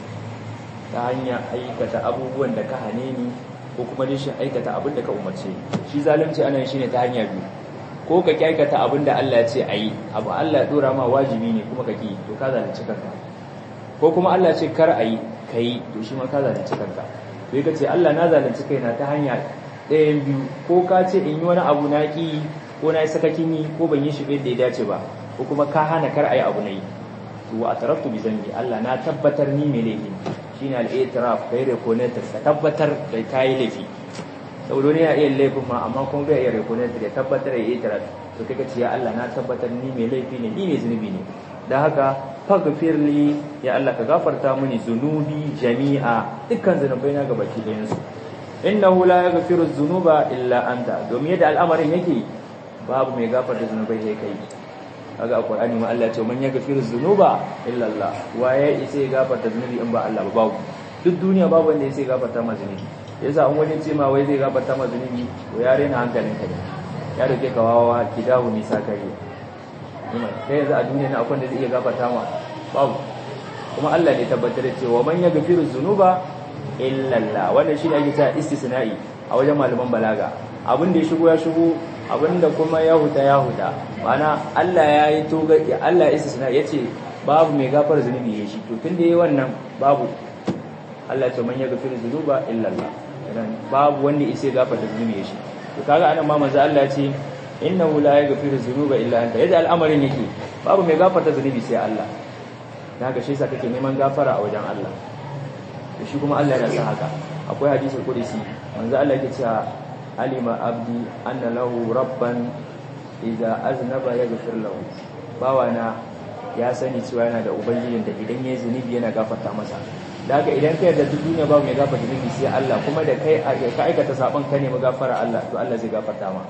[SPEAKER 1] ta hanyar aikata abubuwan da ka hane ni ko kuma rishin aikata abin da ka umarce shi zalunci anan shine ta hanya biyu ko ka aikata abin da Allah ya ce ayi abu Allah ya dora ma wajibi ne kuma ka ki to ka zalunci kanka ko kuma Allah ya ce kar ayi kai to shi ma ka zalunci kanka to yake ce Allah na zalunci kaina ta hanya ɗayan biyu ko ka ce in yi wani abu na ki ko na yi sakakin yi ko ban yi shi bai da ya dace ba ko kuma ka hana kar ayi abu na yi to wa ataraftu bi zambi Allah na tabbatar ni mai laifi shine al-i'tiraf kai reconnect ka tabbatar da kai laifi saboda ne ya iya laifin ma amma kuma bai iya reconnect da tabbatar da i'tiraf to kai ka ce ya Allah na tabbatar ni mai laifi ne ni mai zunubi ne dan haka faghfirli ya Allah ka gafarta mini zunubi jami'a dukkan zunubai na gabaki ɗayan su innahu la yaghfiru dhunuba illa anta domin yadda al'amarin yake babu mai gafarta zunubai sai kai kaga alqur'ani ma Allah ya ce man yaghfiru dhunuba illa Allah waye yace ya gafarta zunubi in ba Allah ba babu duk duniya babu wanda yace ya gafarta ma zunubi yasa an wani ce ma wai zai gafarta ma zunubi to ya rena hankalin ka ya rike ka wawa kidahu nisa kai kuma kai yanzu a duniya na akwai da zai iya gafarta ma babu kuma Allah ne tabbatar da cewa man yaghfiru dhunuba illa Allah wannan shine ake cewa istisna'i a wajen malaman balaga abin da ya shigo ya shigo abinda kuma ya huta ya huta ma'ana Allah ya yi toga Allah ya istisna yace babu mai gafar zunubi yayin shi to tunda yayi wannan babu Allah ya ce man yaghfiru dhunuba illa Allah dan babu wanda yake gafar da zunubi yayin shi to kaga anan ma manzo Allah ya ce innahu la yaghfiru dhunuba illa anta yadda al'amarin yake babu mai gafar da zunubi sai Allah dan haka shi yasa kake neman gafara a wajen Allah to shi kuma Allah ya san haka akwai hadisul qudsi manzo Allah yake cewa alima abdi anna lahu rabban idza aznaba yaghfir lahu bawana ya sani cewa yana da ubangijin da idan yayi zunubi yana gafarta masa da haka idan kai da duniya babu mai gafarta zunubi sai Allah kuma da kai ka aikata saban ka ne magafara Allah to Allah zai gafarta ma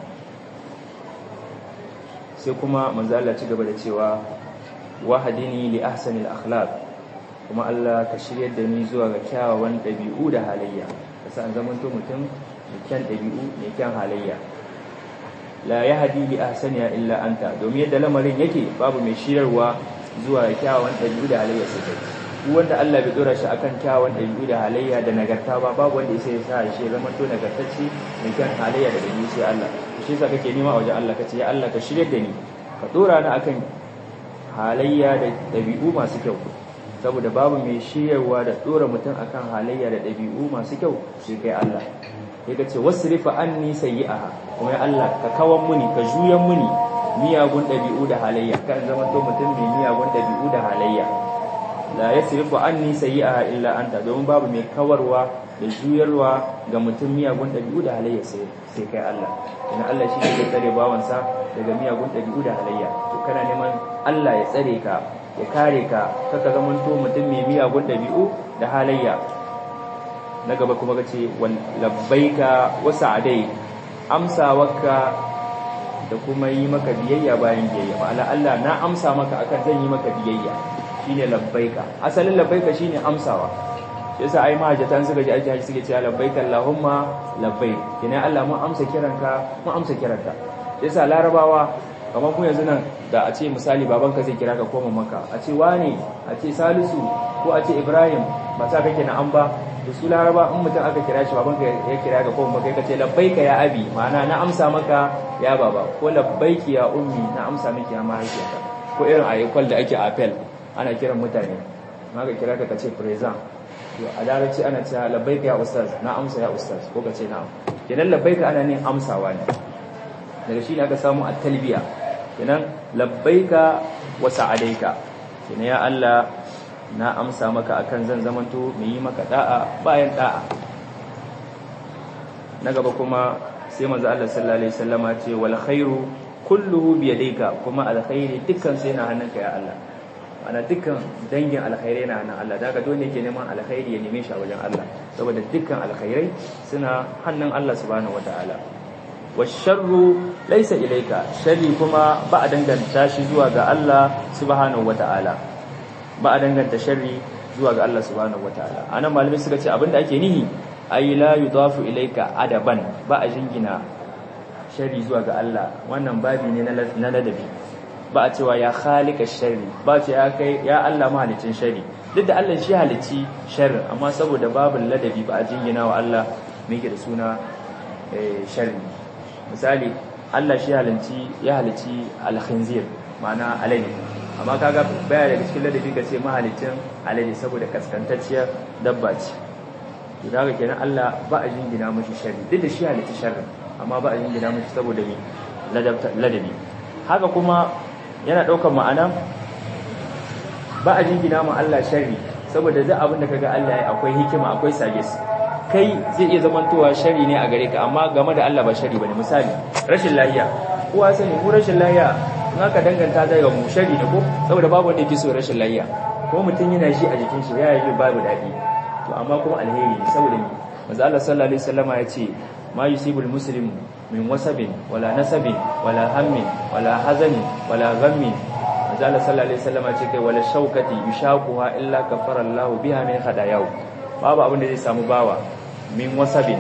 [SPEAKER 1] sai kuma manzo Allah ci gaba da cewa wahdini li ahsanil akhlaq kuma Allah ka shiryar da ni zuwa ga kyawawan dabi'u da halayya kasa an zamanto mutum mai kyan ɗabi'u mai kyan halayya la yahdi bi ahsaniha illa anta domin yadda lamarin yake babu mai shirarwa zuwa kyawawan ɗabi'u da halayya sai kai wanda Allah bai dora shi akan kyawawan ɗabi'u da halayya da nagarta ba babu wanda yake sa shi zama to nagartacce mai kyan halayya da ɗabi'u sai Allah shi yasa kake nema a wajen Allah kace ya Allah ka shiryar da ni ka dora ni akan halayya da ɗabi'u masu kyau, saboda babu mai shiryarwa da dora mutum akan halayya da ɗabi'u masu kyau sai kai Allah. Ya ce wasrifa anni sayyi'aha, kuma ya Allah ka kawan muni ka juyan muni miyagun ɗabi'u da halayya, kan zama to mutum mai miyagun ɗabi'u da halayya. La yasrifu anni sayyi'aha illa anta, domin babu mai kawarwa da juyarwa ga mutum miyagun ɗabi'u da halayya sai sai kai Allah. Ina Allah shi ke tsare bawansa daga miyagun ɗabi'u da halayya. To kana neman Allah ya tsare ka, ya kare ka, kaka zaman to mutum mai miyagun ɗabi'u da halayya. Na gaba kuma kace wal labbaika wa sa'adai, amsawarka da kuma yi maka biyayya bayan biyayya. Ma'ana Allah na amsa maka akan zan yi maka biyayya, shine labbaika. Asalin labbaika shine amsawa. Shi yasa ai mahajjatan suka ji aiki haji suke cewa labbaika Allahumma labbaik, kina Allah mun amsa kiranka, mun amsa kiranka. Shi yasa larabawa kamar ku yanzu nan da a ce misali babanka zai kira ka koma maka, a ce wane, a ce Salisu ko a ce Ibrahim, ba sa kake na an ba. Da su laraba in mutum aka kira shi babanka ya kira ka koma maka, ka ce labbaika ya abi, ma'ana na amsa maka ya baba, ko labbaiki ya ummi, na amsa miki ya mahaifiyarka. Ko irin ayyukan da ake apel ana kiran mutane, ma ka kira ka ka ce present, to a larabci ana cewa labbaika ya ustaz, na amsa ya ustaz, ko ka ce na'am. Kenan labbaika ana nin amsawa ne, daga shi ne aka samu at-talbiya. Kenan labbaika wa sa'adaika, kenan ya Allah na amsa maka akan zan zamanto mai yi maka da'a bayan da'a. Na gaba kuma sai manzo Allah sallallahu alaihi wasallama ce wal khairu kulluhu bi yadayka, kuma alkhairi dukkan sai na hannunka ya Allah. Ana dukkan dangin alkhairai na hannun Allah, daga dole yake neman alkhairi ya neme shi a wajen Allah, saboda dukkan alkhairai suna hannun Allah subhanahu wataala. washarru laysa ilayka, sharri kuma ba a danganta shi zuwa ga Allah subhanahu wataala, ba a danganta sharri zuwa ga Allah subhanahu wataala. Anan malamai suka ce abinda ake nihi ay la yudafu ilayka adaban, ba a jingina sharri zuwa ga Allah, wannan babi ne na ladabi. Ba a cewa ya khaliqa sharri, ba ce ya kai ya Allah mahalicin sharri, duk da Allah shi halicci sharri, amma saboda babin ladabi ba a jingina wa Allah me yake da suna sharri. Misali Allah shi halicci ya halicci al-khinzir, ma'ana alade, amma kaga baya daga cikin ladabi ka ce mahalicin alade saboda kaskantacciyar dabba ce. to daga kenan Allah ba a jingina mishi sharri, duk da shi halicci sharri, amma ba a jingina mishi saboda me ladabi. Haka kuma yana daukar ma'ana ba a jingina ma Allah sharri saboda duk abin da kaga Allah ya akwai hikima, akwai sabis. Kai zai iya zamantowa sharri ne a gare ka, amma game da Allah ba sharri bane. Misali rashin lafiya, kowa sani mu rashin lafiya in aka danganta da ga mu sharri ne ko, saboda babu wanda yake so rashin lafiya, ko mutum yana shi a jikin shi ya yi babu dadi, to amma kuma alheri ne. Saboda ni manzo Allah sallallahu alaihi wasallama ya ce ma yusibul muslimu min wasabin wala nasabin wala hammin wala hazanin wala ghammin, manzo Allah sallallahu alaihi wasallama ya ce kai wala shaukati yushaquha illa kafara Allah biha min khadayahu, babu abin da zai samu bawa min wasabin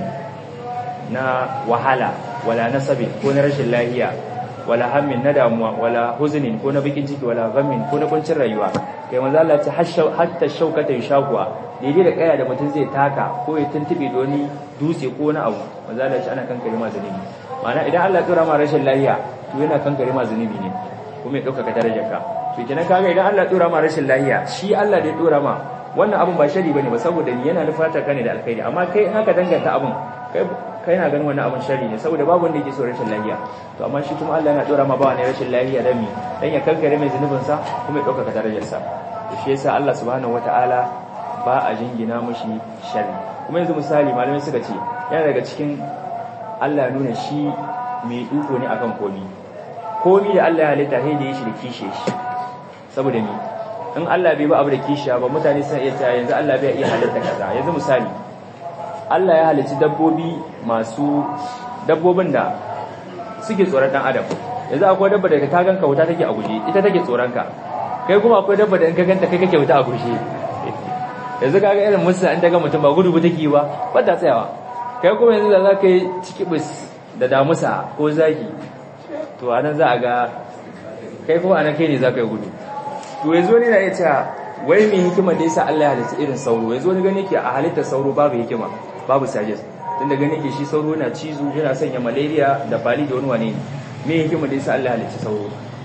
[SPEAKER 1] na wahala wala nasabin ko na rashin lafiya wala hammin na damuwa wala huzunin ko na bakin ciki wala ghammin ko na kuncin rayuwa. Kai manzo Allah ta hatta shaukata yushaquha, daidai da kaya da mutum zai taka ko ya tuntube da wani dutse ko na abu, manzo Allah ya ana kankare ma zunubi. Ma'ana idan Allah ya dora ma rashin lafiya to yana kankare ma zunubi ne, kuma ya dauka darajarka. To kenan kaga idan Allah ya dora ma rashin lafiya, shi Allah da ya dora ma wannan abun ba shari bane ba, saboda ni yana nufata ka ne da alkhairi, amma kai haka danganta abun kai kai na ganin wannan abun shari ne, saboda babu wanda yake so rashin lafiya. To amma shi kuma Allah yana dora ma ba wani rashin lafiya dan mi dan ya kankare mai zunubin sa kuma ya dauka darajar sa. To shi yasa Allah subhanahu wataala ba a jingina mushi shari. Kuma yanzu misali malamai suka ce yana daga cikin Allah nuna shi mai iko ne akan komi. Komi da Allah ya halitta sai da ya shi da kishe shi. Saboda mi in Allah bai ba abu da kishiya ba, mutane sun iya cewa yanzu Allah bai iya halitta kaza. Yanzu misali Allah ya halicci dabbobi masu dabbobin da suke tsoron dan adam. Yanzu akwai dabba da ka ganka wuta take a guje, ita take tsoron ka. Kai kuma akwai dabba da in ka ganta kai kake wuta a guje. Yanzu kaga irin musa in daga mutum ba gudu ba take ba, ba ta tsayawa. Kai kuma yanzu da zaka yi cikibis da damusa ko zaki, to anan za a ga kai kuma anan kai ne zaka yi gudu. To yanzu wani na iya cewa wai me hikima da yasa Allah ya halitta irin sauro? Yanzu wani gani ke a halitta sauro babu hikima, babu sajis, tunda gani ke shi sauro na cizo yana sanya malaria da bali da wani wane ne. Me hikima da yasa Allah ya halitta sauro?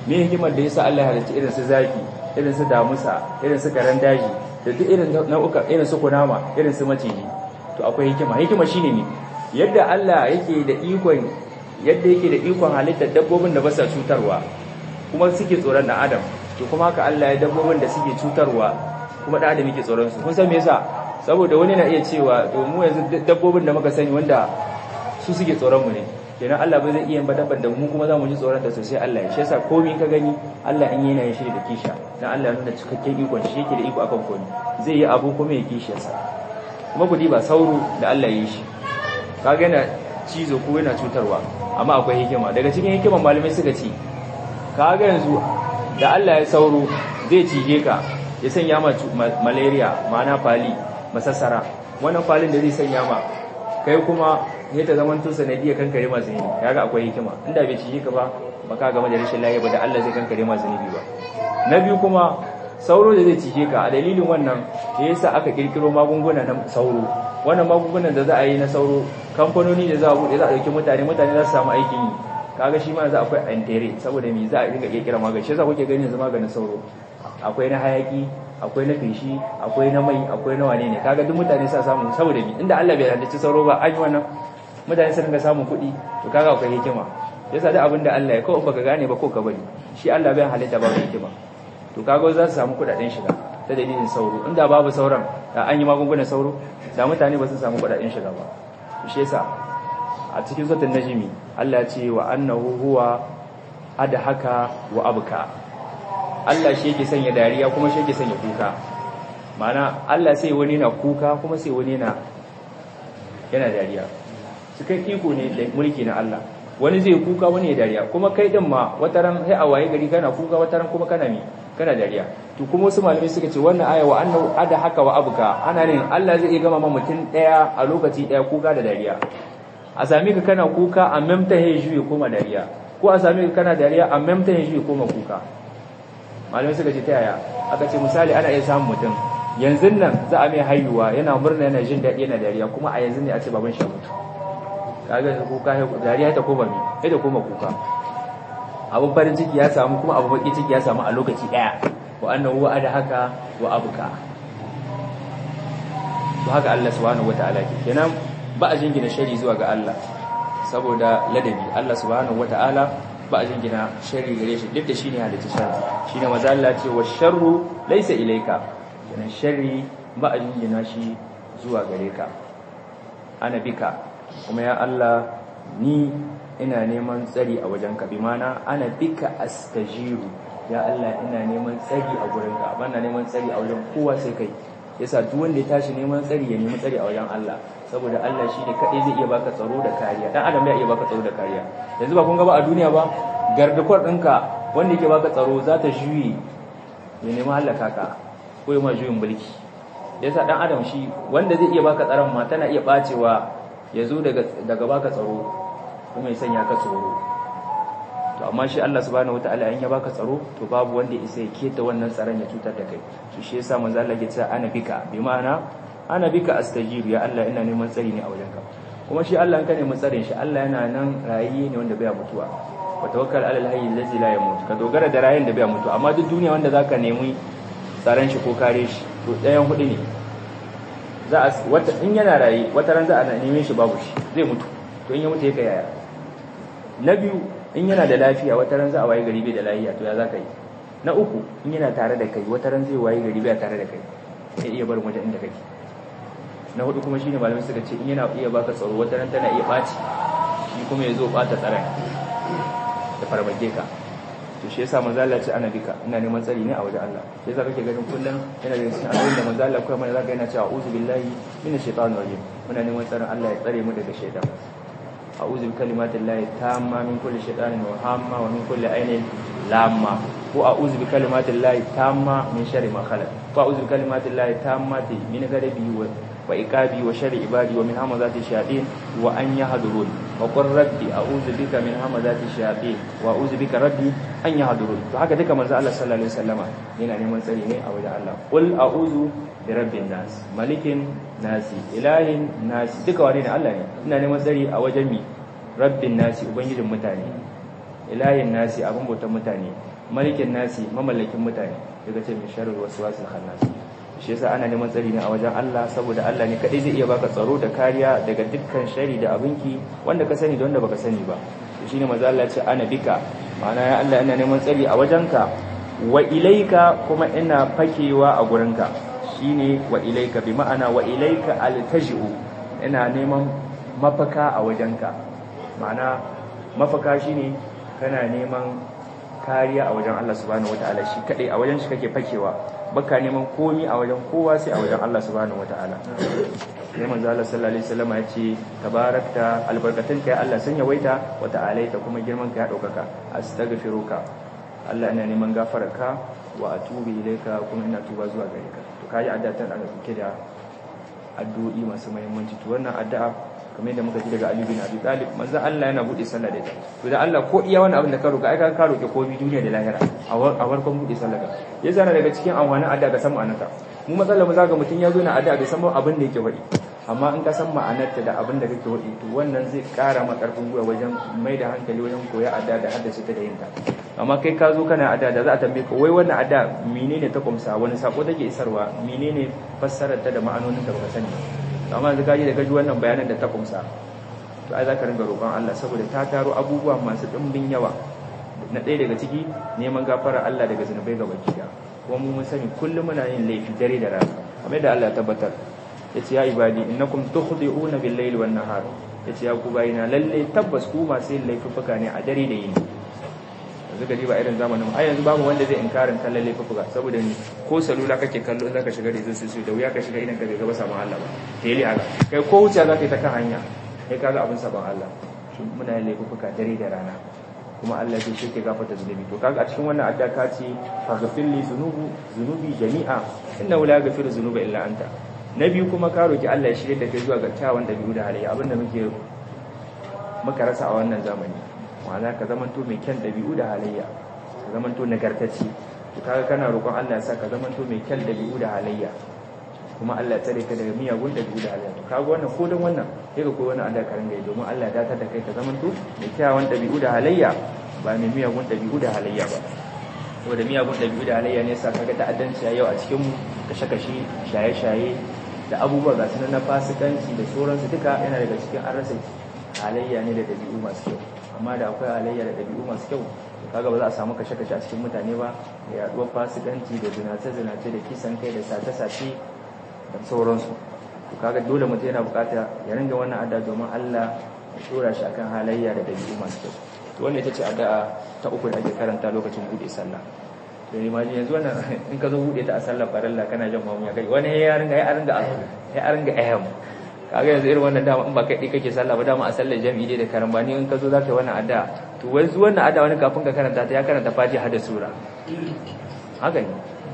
[SPEAKER 1] me hikimar da yasa Allah ya halicci irin su zaki irin su damusa irin su karan daji da duk irin nau'uka irin su kunama irin su maciji to akwai hikima hikima shine ne yadda Allah yake da ikon yadda yake da ikon halittar dabbobin da ba sa cutarwa kuma suke tsoron dan adam to kuma haka Allah ya dabbobin da suke cutarwa kuma dan adam yake tsoron su kun san me yasa saboda wani na iya cewa to mu yanzu dabbobin da muka sani wanda su suke tsoron mu ne kenan Allah ba zai iya ba dabban da mu kuma za mu ji tsoron da sosai Allah ya shi yasa komai ka gani Allah in yana yin shi da kisha dan Allah ya nuna cikakken ikon shi yake da iko akan komai zai yi abu kuma ya kishiyarsa kuma kudi ba sauro da Allah ya yi shi kaga yana cizo ko yana cutarwa amma akwai hikima daga cikin hikiman malamai suka ce kaga yanzu da Allah ya sauro zai cije ka ya sanya ma malaria ma'ana fali masassara wannan falin da zai sanya ma kai kuma ne ta zaman tun sanadiyar kankare masu zunubi kaga akwai hikima inda bai cije ka ba baka ga majalisar lafiya ba da Allah zai kankare masu zunubi ba na biyu kuma sauro da zai cije ka a dalilin wannan da yasa aka kirkiro magunguna na sauro wannan magungunan da za a yi na sauro kamfanoni da za a bude za a dauki mutane mutane za su samu aikin yi kaga shi ma za akwai antere saboda me za a dinga kirkira magani shi yasa kuke gani yanzu maganin sauro akwai na hayaki akwai na feshi akwai na mai akwai na wane ne kaga duk mutane sa samu saboda me inda Allah bai halicci sauro ba an yi wannan mutane sun dinga samun kuɗi to kaga akwai hikima yasa da abin da Allah ya kawo baka gane ba ko ka bari shi Allah bai halitta ba hikima to kaga za su samu kuɗaɗen shiga ta dalilin sauro inda babu sauran da an yi magungunan sauro da mutane ba su samu kuɗaɗen shiga ba shi yasa a cikin suratul najmi Allah ya ce wa annahu huwa adhaka wa abka Allah shi yake sanya dariya kuma shi yake sanya kuka ma'ana Allah sai wani na kuka kuma sai wani na yana dariya cikin iko ne da mulki na Allah wani zai kuka wani ya dariya kuma kai din ma wataran sai a waye gari kana kuka wataran kuma kana mi kana dariya to kuma wasu malamai suka ce wannan aya wa annahu adhaka wa abka ana ne Allah zai iya gama ma mutum daya a lokaci daya kuka da dariya a sami ka kana kuka a mamta heju ya koma dariya ko a sami ka kana dariya a mamta heju ya koma kuka malamai suka ce ta yaya aka ce misali ana iya samun mutum yanzu nan za a mai haihuwa yana murna yana jin daɗi yana dariya kuma a yanzu ne a ce baban shi mutu kaga kuka dariya ta koma mi sai da koma kuka abun farin ciki ya samu kuma abu baki ciki ya samu a lokaci daya wa annahu wa adhaka wa abka to haka Allah subhanahu wataala ke kenan ba a jingina shari zuwa ga Allah saboda ladabi Allah subhanahu wataala ba a jingina shari gare shi duk da shine halitta shari shine maza Allah ce wa sharru laysa ilayka kenan shari ba a jingina shi zuwa gare ka ana bika kuma ya Allah ni ina neman tsari a wajenka bi mana ana bika astajiru ya Allah ina neman tsari a gurinka ba na neman tsari a wajen kowa sai kai yasa duk wanda ya tashi neman tsari ya nemi tsari a wajen Allah saboda Allah shi ne kadai zai iya baka tsaro da kariya dan adam ya iya baka tsaro da kariya yanzu ba kun ga ba a duniya ba gardakwar ɗinka wanda yake baka tsaro za ta juye ya nemi halaka ka ko ya ma juyin mulki yasa dan adam shi wanda zai iya baka tsaron ma tana iya bacewa ya zo daga daga baka tsaro kuma ya sanya ka tsoro to amma shi Allah subhanahu wataala in ya baka tsaro to babu wanda ya isa ya keta wannan tsaron ya cutar da kai to shi yasa manzo Allah ya ce ana bika bi ma'ana ana bika astajiru ya Allah ina neman tsari ne a wajenka kuma shi Allah in ka nemi tsarin shi Allah yana nan rayi ne wanda bai mutuwa wa tawakkal alal hayy allazi la yamut ka dogara da rayin da bai mutu amma duk duniya wanda zaka nemi tsaron shi ko kare shi to ɗayan hudu ne za a wata in yana rayi wata ran za a neme shi babu shi zai mutu to in ya mutu yake yaya na biyu in yana da lafiya wata ran za a waye gari bai da lafiya to ya za ka yi na uku in yana tare da kai wata ran zai waye gari bai tare da kai sai iya barin wajen inda kake na hudu kuma shine malamai suka ce in yana iya baka tsaro wata ran tana iya baci shi kuma ya zo bata tsaron da farmake ka to shi yasa manzo Allah ya ce ana bika ina neman tsari ne a wajen Allah sai yasa kake ganin kullum yana da cikin abin da manzo Allah kuma zaka yana cewa a'udhu billahi minash shaitanir rajim muna neman tsarin Allah ya tsare mu daga shaitan a'udhu bi kalimatillahi tamma min kulli shaitanin wa hamma wa min kulli ainin lamma ko a'udhu bi kalimatillahi tamma min sharri ma khalaq ko a'udhu bi kalimatillahi tammati min ghadabi wa wa iqabi wa sharri ibadi wa min hamazati shayatin wa an yahdurun wa qur rabbi a'udhu bika min hamazati shayatin wa a'udhu bika rabbi an yahdurun to haka duka manzo Allah sallallahu alaihi wasallama yana neman tsari ne a wajen Allah qul a'udhu bi rabbin nas malikin nasi ilahin nasi duka wani ne Allah ne ina neman tsari a wajen mi rabbin nasi ubangijin mutane ilahin nasi abun bautan mutane malikin nasi mamallakin mutane daga ce min sharri waswasil khannas shi yasa ana neman tsari ne a wajen Allah saboda Allah ne kadai zai iya baka tsaro da kariya daga dukkan shari da abinki wanda ka sani da wanda baka sani ba shine manzo Allah ya ce ana bika ma'ana ya Allah ina neman tsari a wajenka wa ilaika kuma ina fakewa a gurinka shine wa ilaika bi ma'ana wa ilaika altaji'u ina neman mafaka a wajenka ma'ana mafaka shine kana neman kariya a wajen Allah subhanahu wataala shi kadai a wajen shi kake fakewa baka neman komi a wajen kowa sai a wajen Allah subhanahu wataala sai manzo Allah sallallahu alaihi wasallam ya ce tabarakta albarkatunka ya Allah sanya waita wa ta'alaita kuma girman ka ya daukaka astaghfiruka Allah ina neman gafararka wa atubu ilaika kuma ina tuba zuwa gare ka to kaji addu'a ta da kike da addu'o'i masu muhimmanci to wannan addu'a kamar yadda muka ji daga Ali bin Abi Talib manzo Allah yana bude sallah da ita to da Allah ko iya wani abin da ka roka ai ka ka roke ko bi duniya da lahira a warkon bude sallah yasa na daga cikin amfanin addu'a ga san ma'anarta mu matsalar mu zaga mutun yazo na addu'a bai san abin da yake faɗi amma in ka san ma'anarta da abin da kake faɗi to wannan zai ƙara maka karfin gwiwa wajen mai da hankali wajen koya addu'a da haddace ta da yin ta amma kai ka zo kana addu'a da za a tambaye ka wai wannan addu'a menene ta kumsa wani sako take isarwa menene fassarar ta da ma'anonin ta baka sani amma yanzu kaji da kaji wannan bayanan da ta kumsa to ai zaka ringa roƙon Allah saboda ta taro abubuwa masu dimbin yawa na ɗaya daga ciki neman gafara Allah daga zunubai ga baki da kuma mu mun sani kullum muna yin laifi dare da rana kamar da Allah ya tabbatar yace ya ibadi innakum tukhdi'una bil layli wan nahar yace ya ku bayina lalle tabbas ku masu yin laifuka ne a dare da yini yanzu gari ba irin zamanin mu ai yanzu babu wanda zai inkarin kallon laifuka saboda ni ko salula kake kallo in zaka shiga da izin sai da wuya ka shiga idan ka bai gaba saban Allah ba tele haka kai ko wuce zaka yi ta kan hanya kai kaga abin saban Allah shi muna yin laifuka dare da rana kuma Allah zai shike gafarta zunubi to kaga a cikin wannan addu'a ka ce faghfir li zunubu zunubi jami'a innahu la yaghfiru zunuba illa anta na biyu kuma ka roki Allah ya shirye da kai zuwa ga kyawun dabi'u da halayya abinda muke muka rasa a wannan zamani ma'ana ka zamanto mai kyan dabi'u da halayya ka zamanto nagartacce to kaga kana roƙon Allah ya sa ka zamanto mai kyan dabi'u da halayya kuma Allah ya tsare ka daga miyagun dabi'u da halayya to kaga wannan ko dan wannan sai ka koyi wannan addu'a ka ringa yi domin Allah ya datar da kai ka zamanto mai kyawun dabi'u da halayya ba mai miyagun dabi'u da halayya ba saboda miyagun dabi'u da halayya ne yasa kaga ta'addanci yau a cikin mu kashe-kashe shaye-shaye da abubuwa ga sunan na fasikanci da sauransu duka yana daga cikin an rasa halayya ne da dabi'u masu kyau amma da akwai halayya da dabi'u masu kyau kaga ba za a samu kashe-kashe a cikin mutane ba da yaduwar fasikanci da zinace-zinace da kisan kai da sace-sace da sauransu kaga dole mutum yana bukata ya ringa wannan addu'a domin Allah ya dora shi akan halayya da dabi'u masu kyau to wannan ita ce addu'a ta uku da ake karanta lokacin bude sallah da limaji yanzu wannan in ka zo bude ta a sallar farilla kana jan mamu ya kai wani ya ringa ya ringa ya ringa ayyam kaga yanzu irin wannan dama in ba kai dai kake sallah ba dama a sallar jami'i dai da karambani in ka zo zaka yi wannan addu'a to wai zuwan wannan addu'a wani kafin ka karanta ta ya karanta Fatiha da sura haka ne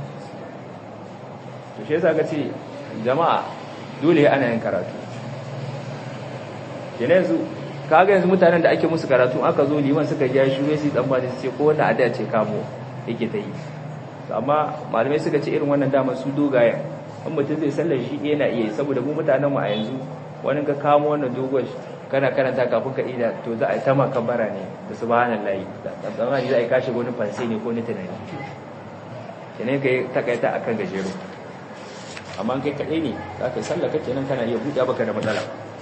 [SPEAKER 1] to shi yasa ka ce jama'a dole ana yin karatu kenan yanzu kaga yanzu mutanen da ake musu karatu aka zo liman suka ja shi sai dan ba su ce ko wannan addu'a ce kamo yake ta yi amma malamai suka ce irin wannan dama su dogayen in mutum zai sallar shi yana iya saboda mu mutanen mu a yanzu wani ka kamo wannan dogon kana karanta kafin ka ida to za a yi ta makabara ne da subhanallahi da tsamani za a yi kashe wani fansi ne ko ni tunani kenan kai takaita akan gajero amma kai kadai ne za ka sallar kake nan kana iya buɗe baka da matsala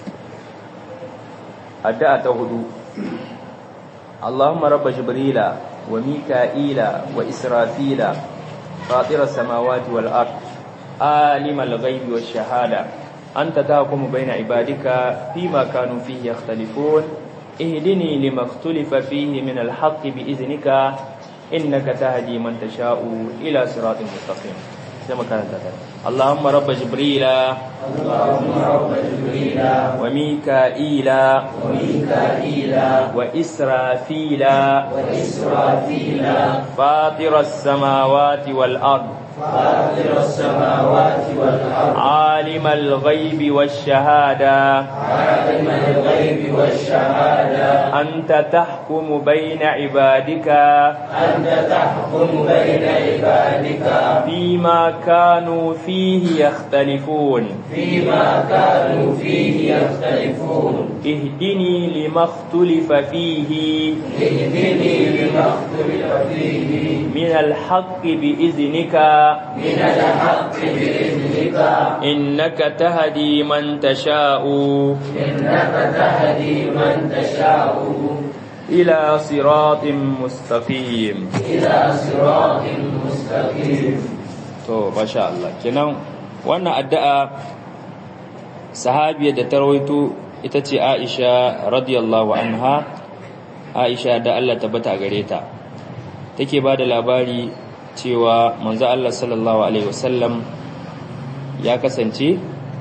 [SPEAKER 1] addu'a ta hudu Allahumma rabb jibrila wa mika'ila wa israfila fatir as-samawati wal ard alim al-ghaibi wash shahada anta tahkumu baina ibadika fima kanu fihi yakhtalifun ihdini lima ikhtalafa fihi min al-haqqi bi idhnika innaka tahdi man tasha'u ila siratin mustaqim sai makaranta ta Allahumma rabb jibrila Allahumma rabb jibrila wa mika'ila wa mika'ila wa israfila wa israfila fatir as-samawati wal ard فاطر السماوات والأرض عالم الغيب والشهادة عالم الغيب والشهادة أنت تحكم بين عبادك أنت تحكم بين عبادك فيما كانوا فيه يختلفون فيما كانوا فيه
[SPEAKER 2] يختلفون
[SPEAKER 1] اهدني لما اختلف فيه
[SPEAKER 2] اهدني لما اختلف فيه
[SPEAKER 1] من الحق بإذنك
[SPEAKER 2] من الحق بإذنك
[SPEAKER 1] إنك تهدي من تشاء
[SPEAKER 2] إنك تهدي من تشاء
[SPEAKER 1] إلى صراط مستقيم
[SPEAKER 2] إلى صراط مستقيم.
[SPEAKER 1] to masha Allah kenan wannan addu'a sahabiyar da ta rawaito ita ce Aisha radiyallahu anha. Aisha da Allah tabbata gare ta take ba da labari cewa manzo Allah sallallahu alaihi wasallam ya kasance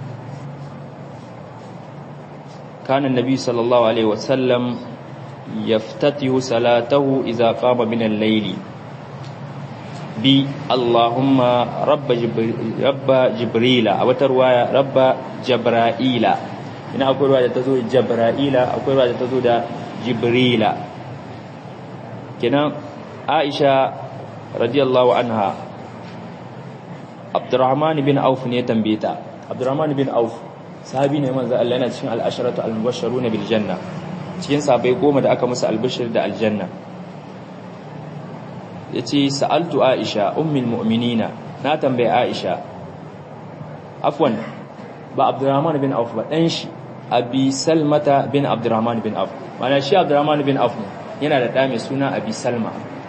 [SPEAKER 1] kana annabi sallallahu alaihi wasallam yaftatihu salatahu idza qama min al-layli bi Allahumma rabba jibril rabba jibrila a wata ruwaya rabba jabra'ila. ina akwai ruwaya da tazo jabra'ila, akwai ruwaya da tazo da jibrila. kenan Aisha radiyallahu anha Abdurrahman bin Auf ne tambaye ta. Abdurrahman bin Auf sahabi ne manzo Allah, yana cikin al-asharatu al-mubashshiruna bil janna, cikin sahabbai goma da aka musu albishir da aljanna. yace sa'altu Aisha ummul mu'minina, na tambaye Aisha, afwan ba Abdurrahman bin Auf ba, dan shi Abi Salmata bin Abdurrahman bin Auf. mana shi Abdurrahman bin Auf yana da da mai suna Abi Salma.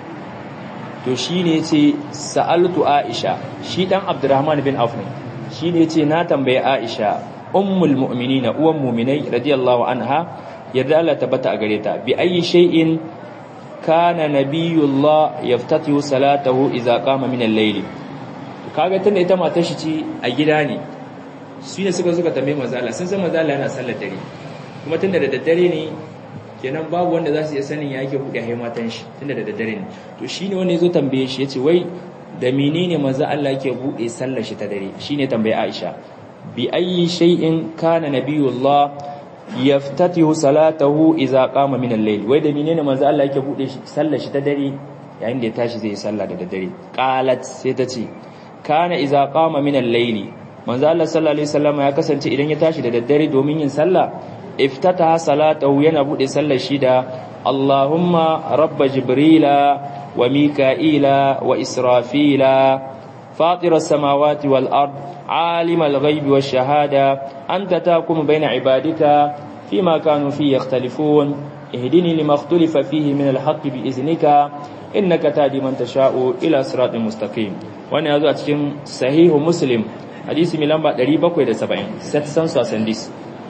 [SPEAKER 1] to shine yace sa'altu Aisha, shi dan Abdurrahman bin Auf ne, shine yace na tambaye Aisha ummul mu'minina, uwan mu'minai radiyallahu anha, yarda Allah tabbata a gare ta, bi ayi shay'in kana nabiyullah yaftatihu salatahu idza qama min al-layl. kaga tunda ita matar shi ce a gida ne, su ne suka suka tambaye manzo Allah, sun san manzo Allah yana sallar dare, kuma tunda da daddare ne kenan babu wanda za su iya sanin ya yake buɗe hai matan shi, tunda da daddare ne. to shine wanda yazo tambaye shi yace wai da menene manzo Allah yake buɗe sallar shi ta dare, shine tambaye Aisha bi ayyi shay'in kana nabiyullah yaftatihu salatahu idza qama min al-layl, wai da menene manzo Allah yake bude shi sallar shi ta dare yayin da ya tashi zai yi sallah da daddare. qalat sai ta ce kana idza qama min al-layl, manzo Allah sallallahu alaihi wasallam ya kasance idan ya tashi da daddare domin yin sallah, iftataha salatahu, yana bude sallar shi da Allahumma rabb jibrila wa mika'ila wa israfila fatir as-samawati wal ard عالم الغيب والشهادة أنت تحكم بين عبادك فيما كانوا فيه يختلفون اهدني لما اختلف فيه من الحق بإذنك إنك تهدي من تشاء إلى صراط مستقيم. وانا يزو أتكلم صحيح مسلم حديث من لمبا دريبا كويدا سبعين ستسان سواسنديس.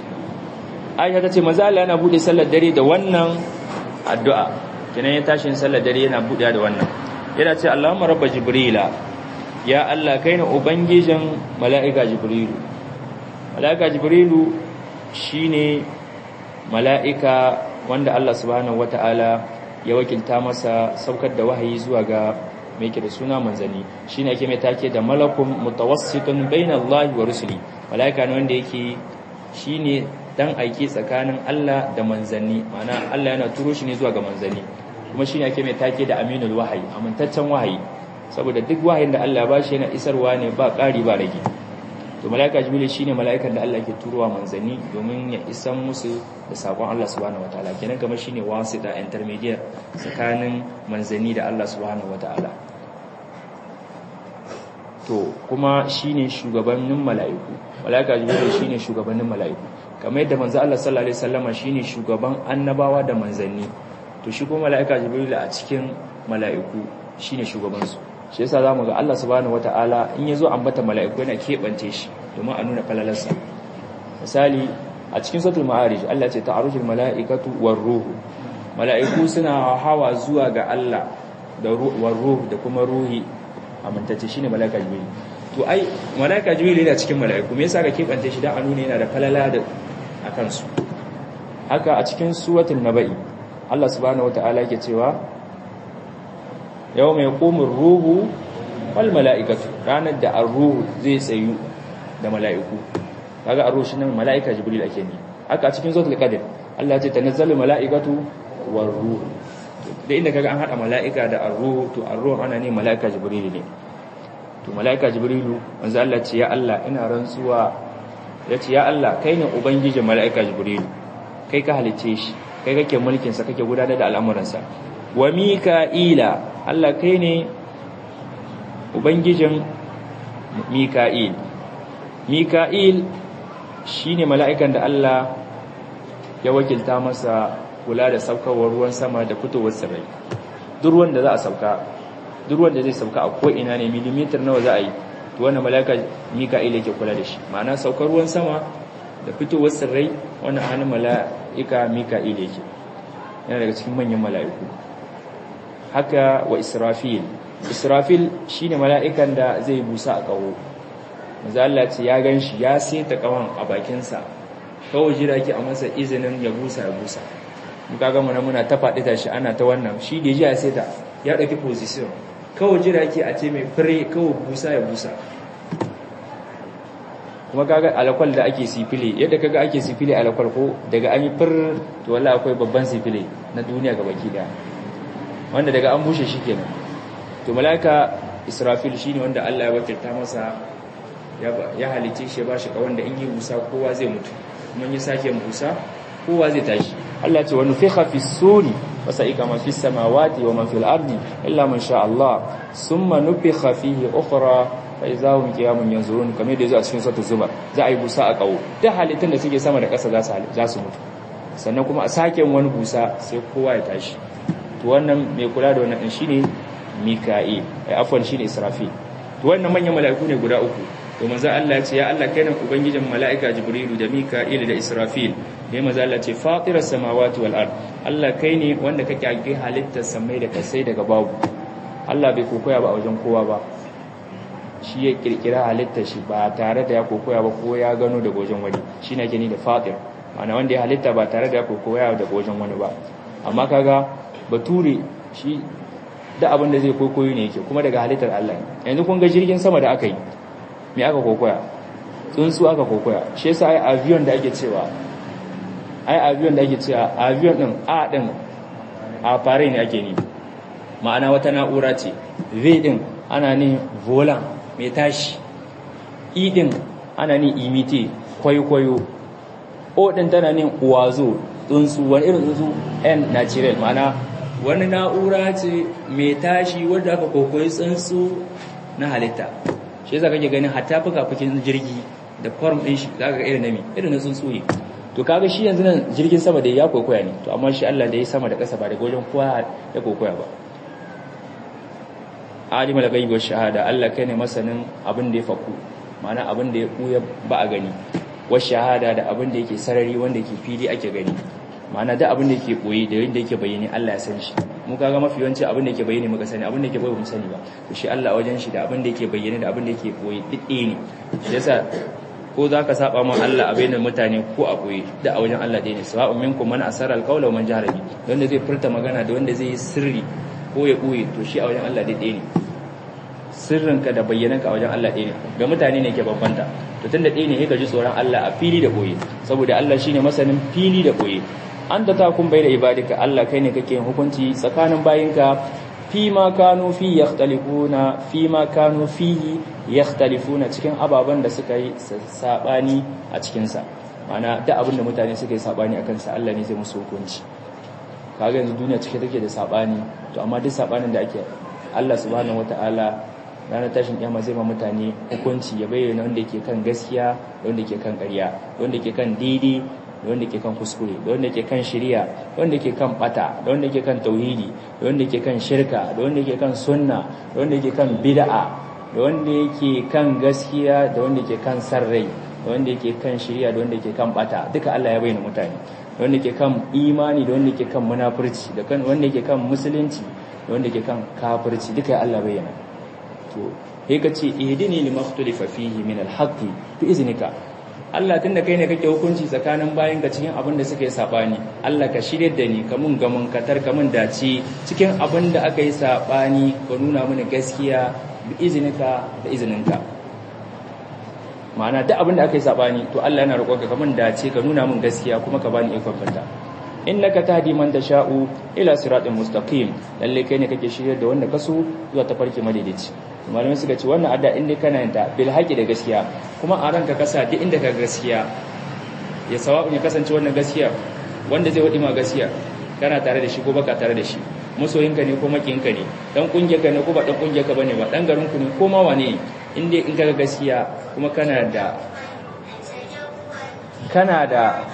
[SPEAKER 1] Aisha tace maza Allah yana bude sallar dare da wannan addu'a, kenan ya tashi sallar dare yana bude da wannan, yana ce Allahumma rabba jibrila, ya Allah kai ne ubangijin mala'ika jibrilu. Mala'ika jibrilu shine mala'ika wanda Allah subhanahu wata'ala ya wakilta masa saukar da wahayi zuwa ga mai ke da suna manzanni, shine ake mai take da malakun mutawassitun bainallahi wa rusuli. Mala'ika ne wanda yake shine dan aiki tsakanin Allah da manzanni, ma'ana Allah yana turo shi ne zuwa ga manzanni, kuma shine ake mai take da aminul wahayi, amintaccen wahayi, saboda duk wahayin da Allah ba shi yana isarwa ne ba ƙari ba rage. to malaika jibril shine malaikan da Allah ke turowa manzanni domin ya isan musu da sakon Allah subhanahu wataala, kenan kamar shine wasita intermediate tsakanin manzanni da Allah subhanahu wataala. to kuma shine shugabannin malaiku, malaika jibril shine shugabannin malaiku, kamar yadda manzo Allah sallallahu alaihi wasallama shine shugaban annabawa da manzanni, to shi kuma malaika jibril a cikin malaiku shine shugabansu. shi yasa zamu ga Allah subhanahu wataala in yazo ambata mala'iku yana kebance shi domin a nuna falalarsa. misali a cikin suratul ma'arij Allah ce ta'arujul mala'ikatu war ruhu, mala'iku suna hawa zuwa ga Allah da war ruhu da kuma ruhi amintacce shine mala'ika jibril. to ai mala'ika jibril yana cikin mala'iku, me yasa ka kebance shi dan a nuna yana da falala da akan su. haka a cikin suratul naba'i Allah subhanahu wataala yake cewa yau mai komin ruhu wal mala'ikatu, ranar da ar-ruhu zai tsayu da mala'iku. kaga ar-ruhu shi nan mala'ika jibril ake ne. haka a cikin suratul qadr Allah ya ce tanazzalu mala'ikatu war ruhu, da inda kaga an hada mala'ika da ar-ruhu to ar-ruhu ana ne mala'ika jibril ne. to mala'ika jibrilu manzo Allah ce ya Allah ina rantsuwa yace ya Allah kai ne ubangijin mala'ika jibril kai ka halice shi kai kake mulkin sa kake gudanar da al'amuransa wa mika'ila Allah kai ne ubangijin mika'il mika'il shine mala'ikan da Allah ya wakilta masa kula da saukawar ruwan sama da fitowar tsirrai duk ruwan da za a sauka duk ruwan da zai sauka a ko ina ne millimeter nawa za a yi to wannan mala'ika mika'il yake kula da shi ma'ana saukar ruwan sama da fitowar tsirrai wannan hannun mala'ika mika'il yake yana daga cikin manyan mala'iku haka wa israfil israfil shine mala'ikan da zai busa a kaho manzo Allah ce ya ganshi ya seta kawan a bakin sa kawai jira ki a masa izinin ya busa ya busa mun kaga mun muna ta faɗi tashi ana ta wannan shi da ji ya seta ya dauki position kawai jira ki a ce mai fure kawai busa ya busa kuma kaga alakwal da ake sifile yadda kaga ake sifile alakwal ko daga an yi fir to wallahi akwai babban sifile na duniya gabaki daya wanda daga an bushe shi kenan to malaika israfil shine wanda Allah ya wakilta masa ya halice shi ya bashi kawan da in yi busa kowa zai mutu kuma yi sake busa kowa zai tashi Allah ya ce wa nufikha fi suri wa sa'ika ma fi samawati wa man fil ardi illa man sha Allah summa nufikha fihi ukhra fa idahum qiyamun yanzurun kamar da yazo a cikin suratul zumar za a yi busa a kawo duk halittun da suke sama da ƙasa za su za su mutu sannan kuma a sake wani busa sai kowa ya tashi to wannan mai kula da wannan shine mika'il ai afwan shine israfil to wannan manyan mala'iku ne guda uku to manzo Allah ya ce ya Allah kai ne ubangijin mala'ika jibrilu da mika'il da israfil ne manzo Allah ce fatiras samawati wal ard Allah kai ne wanda kake ake halittar samai da kasai daga babu Allah bai kokoya ba a wajen kowa ba shi ya kirkira halittar shi ba tare da ya kokoya ba ko ya gano daga wajen wani shine ake ni da fatir ma'ana wanda ya halitta ba tare da ya kokoya daga wajen wani ba amma kaga bature shi da abin da zai kokoyo ne yake kuma daga halittar Allah yanzu kun ga jirgin sama da aka yi me aka kokoya tsuntsu aka kokoya shi yasa ai avion da ake cewa ai avion da ake cewa avion din a din a fare ne ake ni ma'ana wata na'ura ce v din ana ni volan mai tashi i din ana ni imite kwaikwayo o din tana ni wazo tsuntsu wani irin tsuntsu n natural ma'ana wani na'ura ce mai tashi wadda aka kokoyi tsuntsu na halitta shi yasa kake ganin hatta fuka-fukin jirgi da form din shi zaka ga irin nami irin na tsuntsu ne to kaga shi yanzu nan jirgin sama da ya kokoya ne to amma shi Allah da ya sama da ƙasa ba daga wajen kowa ya kokoya ba alimul ghaibi wash shahada Allah kai ne masanin abin da ya faku ma'ana abin da ya buya ba a gani wash shahada da abin da yake sarari wanda yake fili ake gani ma'ana da abin da yake boye da yanda yake bayyane Allah ya san shi mu kaga mafi yawanci abin da yake bayyane muka sani abin da yake boye mu sani ba to shi Allah a wajen shi da abin da yake bayyane da abin da yake boye duk ɗaya ne shi yasa ko zaka saba ma Allah a bainar mutane ko a boye da a wajen Allah ɗaya ne sawa'un minkum man asara alqawla wa man jahara bi wanda zai furta magana da wanda zai yi sirri ko ya boye to shi a wajen Allah ɗaya ne sirrinka da bayyananka a wajen Allah ɗaya ne ga mutane ne ke bambanta to tunda ɗaya ne sai ka ji tsoron Allah a fili da boye saboda Allah shine masanin fili da boye an da ta kun bai da ibadika Allah kai ne kake hukunci tsakanin bayinka fi ma kanu fi yakhtalifuna fi ma kanu fihi yakhtalifuna cikin ababan da suka yi sabani a cikin sa ma'ana duk abin da mutane suka yi sabani akan sa Allah ne zai musu hukunci kaga yanzu duniya cike take da sabani to amma duk sabanin da ake Allah subhanahu wataala ranar tashin kiyama zai ma mutane hukunci ya bayyana wanda yake kan gaskiya da wanda yake kan ƙarya da wanda yake kan daidai da wanda ke kan kuskure da wanda ke kan shari'a da wanda ke kan bata da wanda ke kan tauhidi da wanda ke kan shirka da wanda ke kan sunna da wanda ke kan bid'a da wanda yake kan gaskiya da wanda ke kan sarrai da wanda yake kan shari'a da wanda ke kan bata duka Allah ya bayyana mutane da wanda ke kan imani da wanda ke kan munafurci da kan wanda ke kan musulunci da wanda ke kan kafirci duka Allah bayyana to sai ka ce ihdini limakhtalifa fihi min alhaqqi bi iznika Allah tunda kai ne kake hukunci tsakanin bayin ka cikin abin da suka yi sabani Allah ka shirye da ni ka mun gamun katar ka mun dace cikin abin da aka yi sabani ka nuna mini gaskiya bi izinika da izininka ma'ana duk abin da aka yi sabani to Allah yana roƙonka ka mun dace ka nuna min gaskiya kuma ka bani ikon fanta innaka tahdi man tasha'u ila siratin mustaqim lalle kai ne kake shirye da wanda kaso zuwa tafarki madaidaici malamai suka ce wannan adda inda kana yin ta bil haqi da gaskiya kuma a ranka kasa duk inda ka gaskiya ya sawa'u ne kasance wannan gaskiya wanda zai wadi ma gaskiya kana tare da shi ko baka tare da shi, masoyinka ne ko makiyinka ne, dan kungiyarka ne ko ba dan kungiyarka bane ba, dan garin ku ne ko ma wane, in dai in ka gaskiya kuma kana da kana da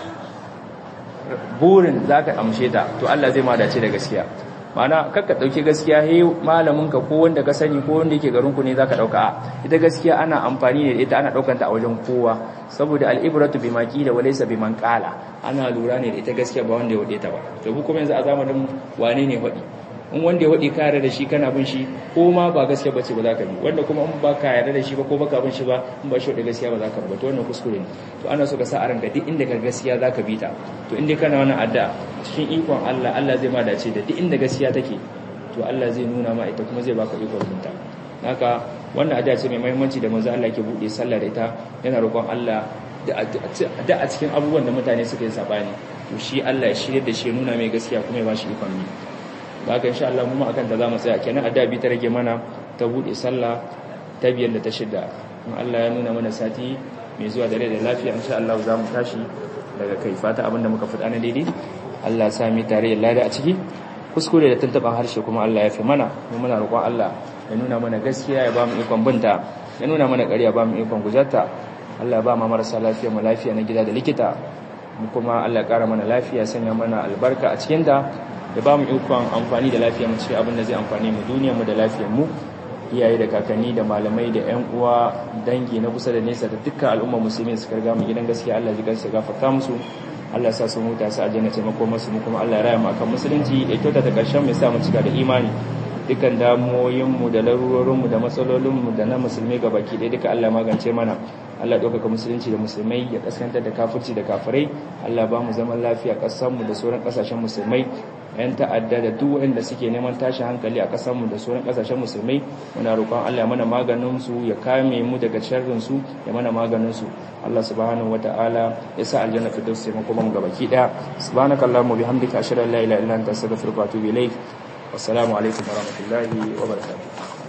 [SPEAKER 1] burin zaka amshe ta, to Allah zai ma dace da gaskiya. Ma'ana kakka dauki gaskiya he malamin ka ko wanda ka sani ko wanda yake garin ku ne zaka dauka, ita gaskiya ana amfani ne da ita, ana daukan ta a wajen kowa, saboda al-ibratu bima qila wa laysa biman qala, ana lura ne da ita gaskiya ba wanda ya wade ta ba. To mu kuma yanzu a zamanin wane ne wadi, in wanda ya wadi ka yarda da shi kana bin shi, ko ma ba gaskiya bace ba za ka bi, wanda kuma in ba ka yarda da shi ba ko baka bin shi ba, in ba shi da gaskiya ba za ka bi. To wannan kuskure ne. To ana so ka sa a ranka duk inda ka gaskiya za ka bi ta. To inda kana wannan addu'a cikin ikon Allah, Allah zai ma dace da duk inda gaskiya take, to Allah zai nuna ma ita kuma zai baka ikon binta. Haka wannan addu'a ce mai muhimmanci da manzo Allah ke bude sallah da ita, yana roƙon Allah da a cikin abubuwan da mutane suka yi sabani, to shi Allah ya shirye da shi, ya nuna mai gaskiya kuma ya bashi ikon bi. Haka insha Allah mu akan ta zamu tsaya kenan. Addu'a bi ta rage mana ta bude sallah ta biyar da ta shida. In Allah ya nuna mana sati mai zuwa da rai da lafiya, insha Allah za mu tashi daga kai. Fata abinda muka faɗa na daidai Allah ya sami tare da lada a ciki, kuskure da tantaban harshe kuma Allah ya fi mana. Mu muna roƙon Allah ya nuna mana gaskiya, ya ba mu ikon binta, ya nuna mana ƙarya, ba mu ikon gujarta. Allah ya ba mu marasa lafiya mu lafiya na gida da likita, mu kuma Allah ya ƙara mana lafiya, sanya mana albarka a cikin ta, ya ba mu ikon amfani da lafiya mu cikin abin da zai amfani mu duniyar mu da lafiyar mu. Iyaye da kakanni da malamai da ƴan uwa dangi na kusa da nesa da dukkan al'umma musulmi suka riga mu gidan gaskiya, Allah ya ji gafarta musu, Allah sa su huta su aljanna, taimako masu mu kuma Allah ya raya mu akan musulunci, ya kyauta ta karshen mai sa mu cika da imani. Dukkan damuwoyin mu da larurorin mu da matsalolin mu da na musulmi gabaki ɗaya duka Allah magance mana. Allah ya ɗaukaka musulunci da musulmai, ya kaskantar da kafirci da kafirai. Allah ba mu zaman lafiya ƙasar mu da sauran ƙasashen musulmai. Yan ta'adda da duk wanda suke neman tashi hankali a ƙasar mu da sauran ƙasashen musulmai, muna roƙon Allah ya mana maganin su, ya kame mu daga sharrin su, ya mana maganin su. Allah subhanahu wataala ya sa aljanna fi dausa mu kuma mu gabaki daya. Subhanakallahumma bihamdika ashhadu an la ilaha illa anta astaghfiruka wa atubu ilaik. Wassalamu alaikum warahmatullahi wabarakatuh.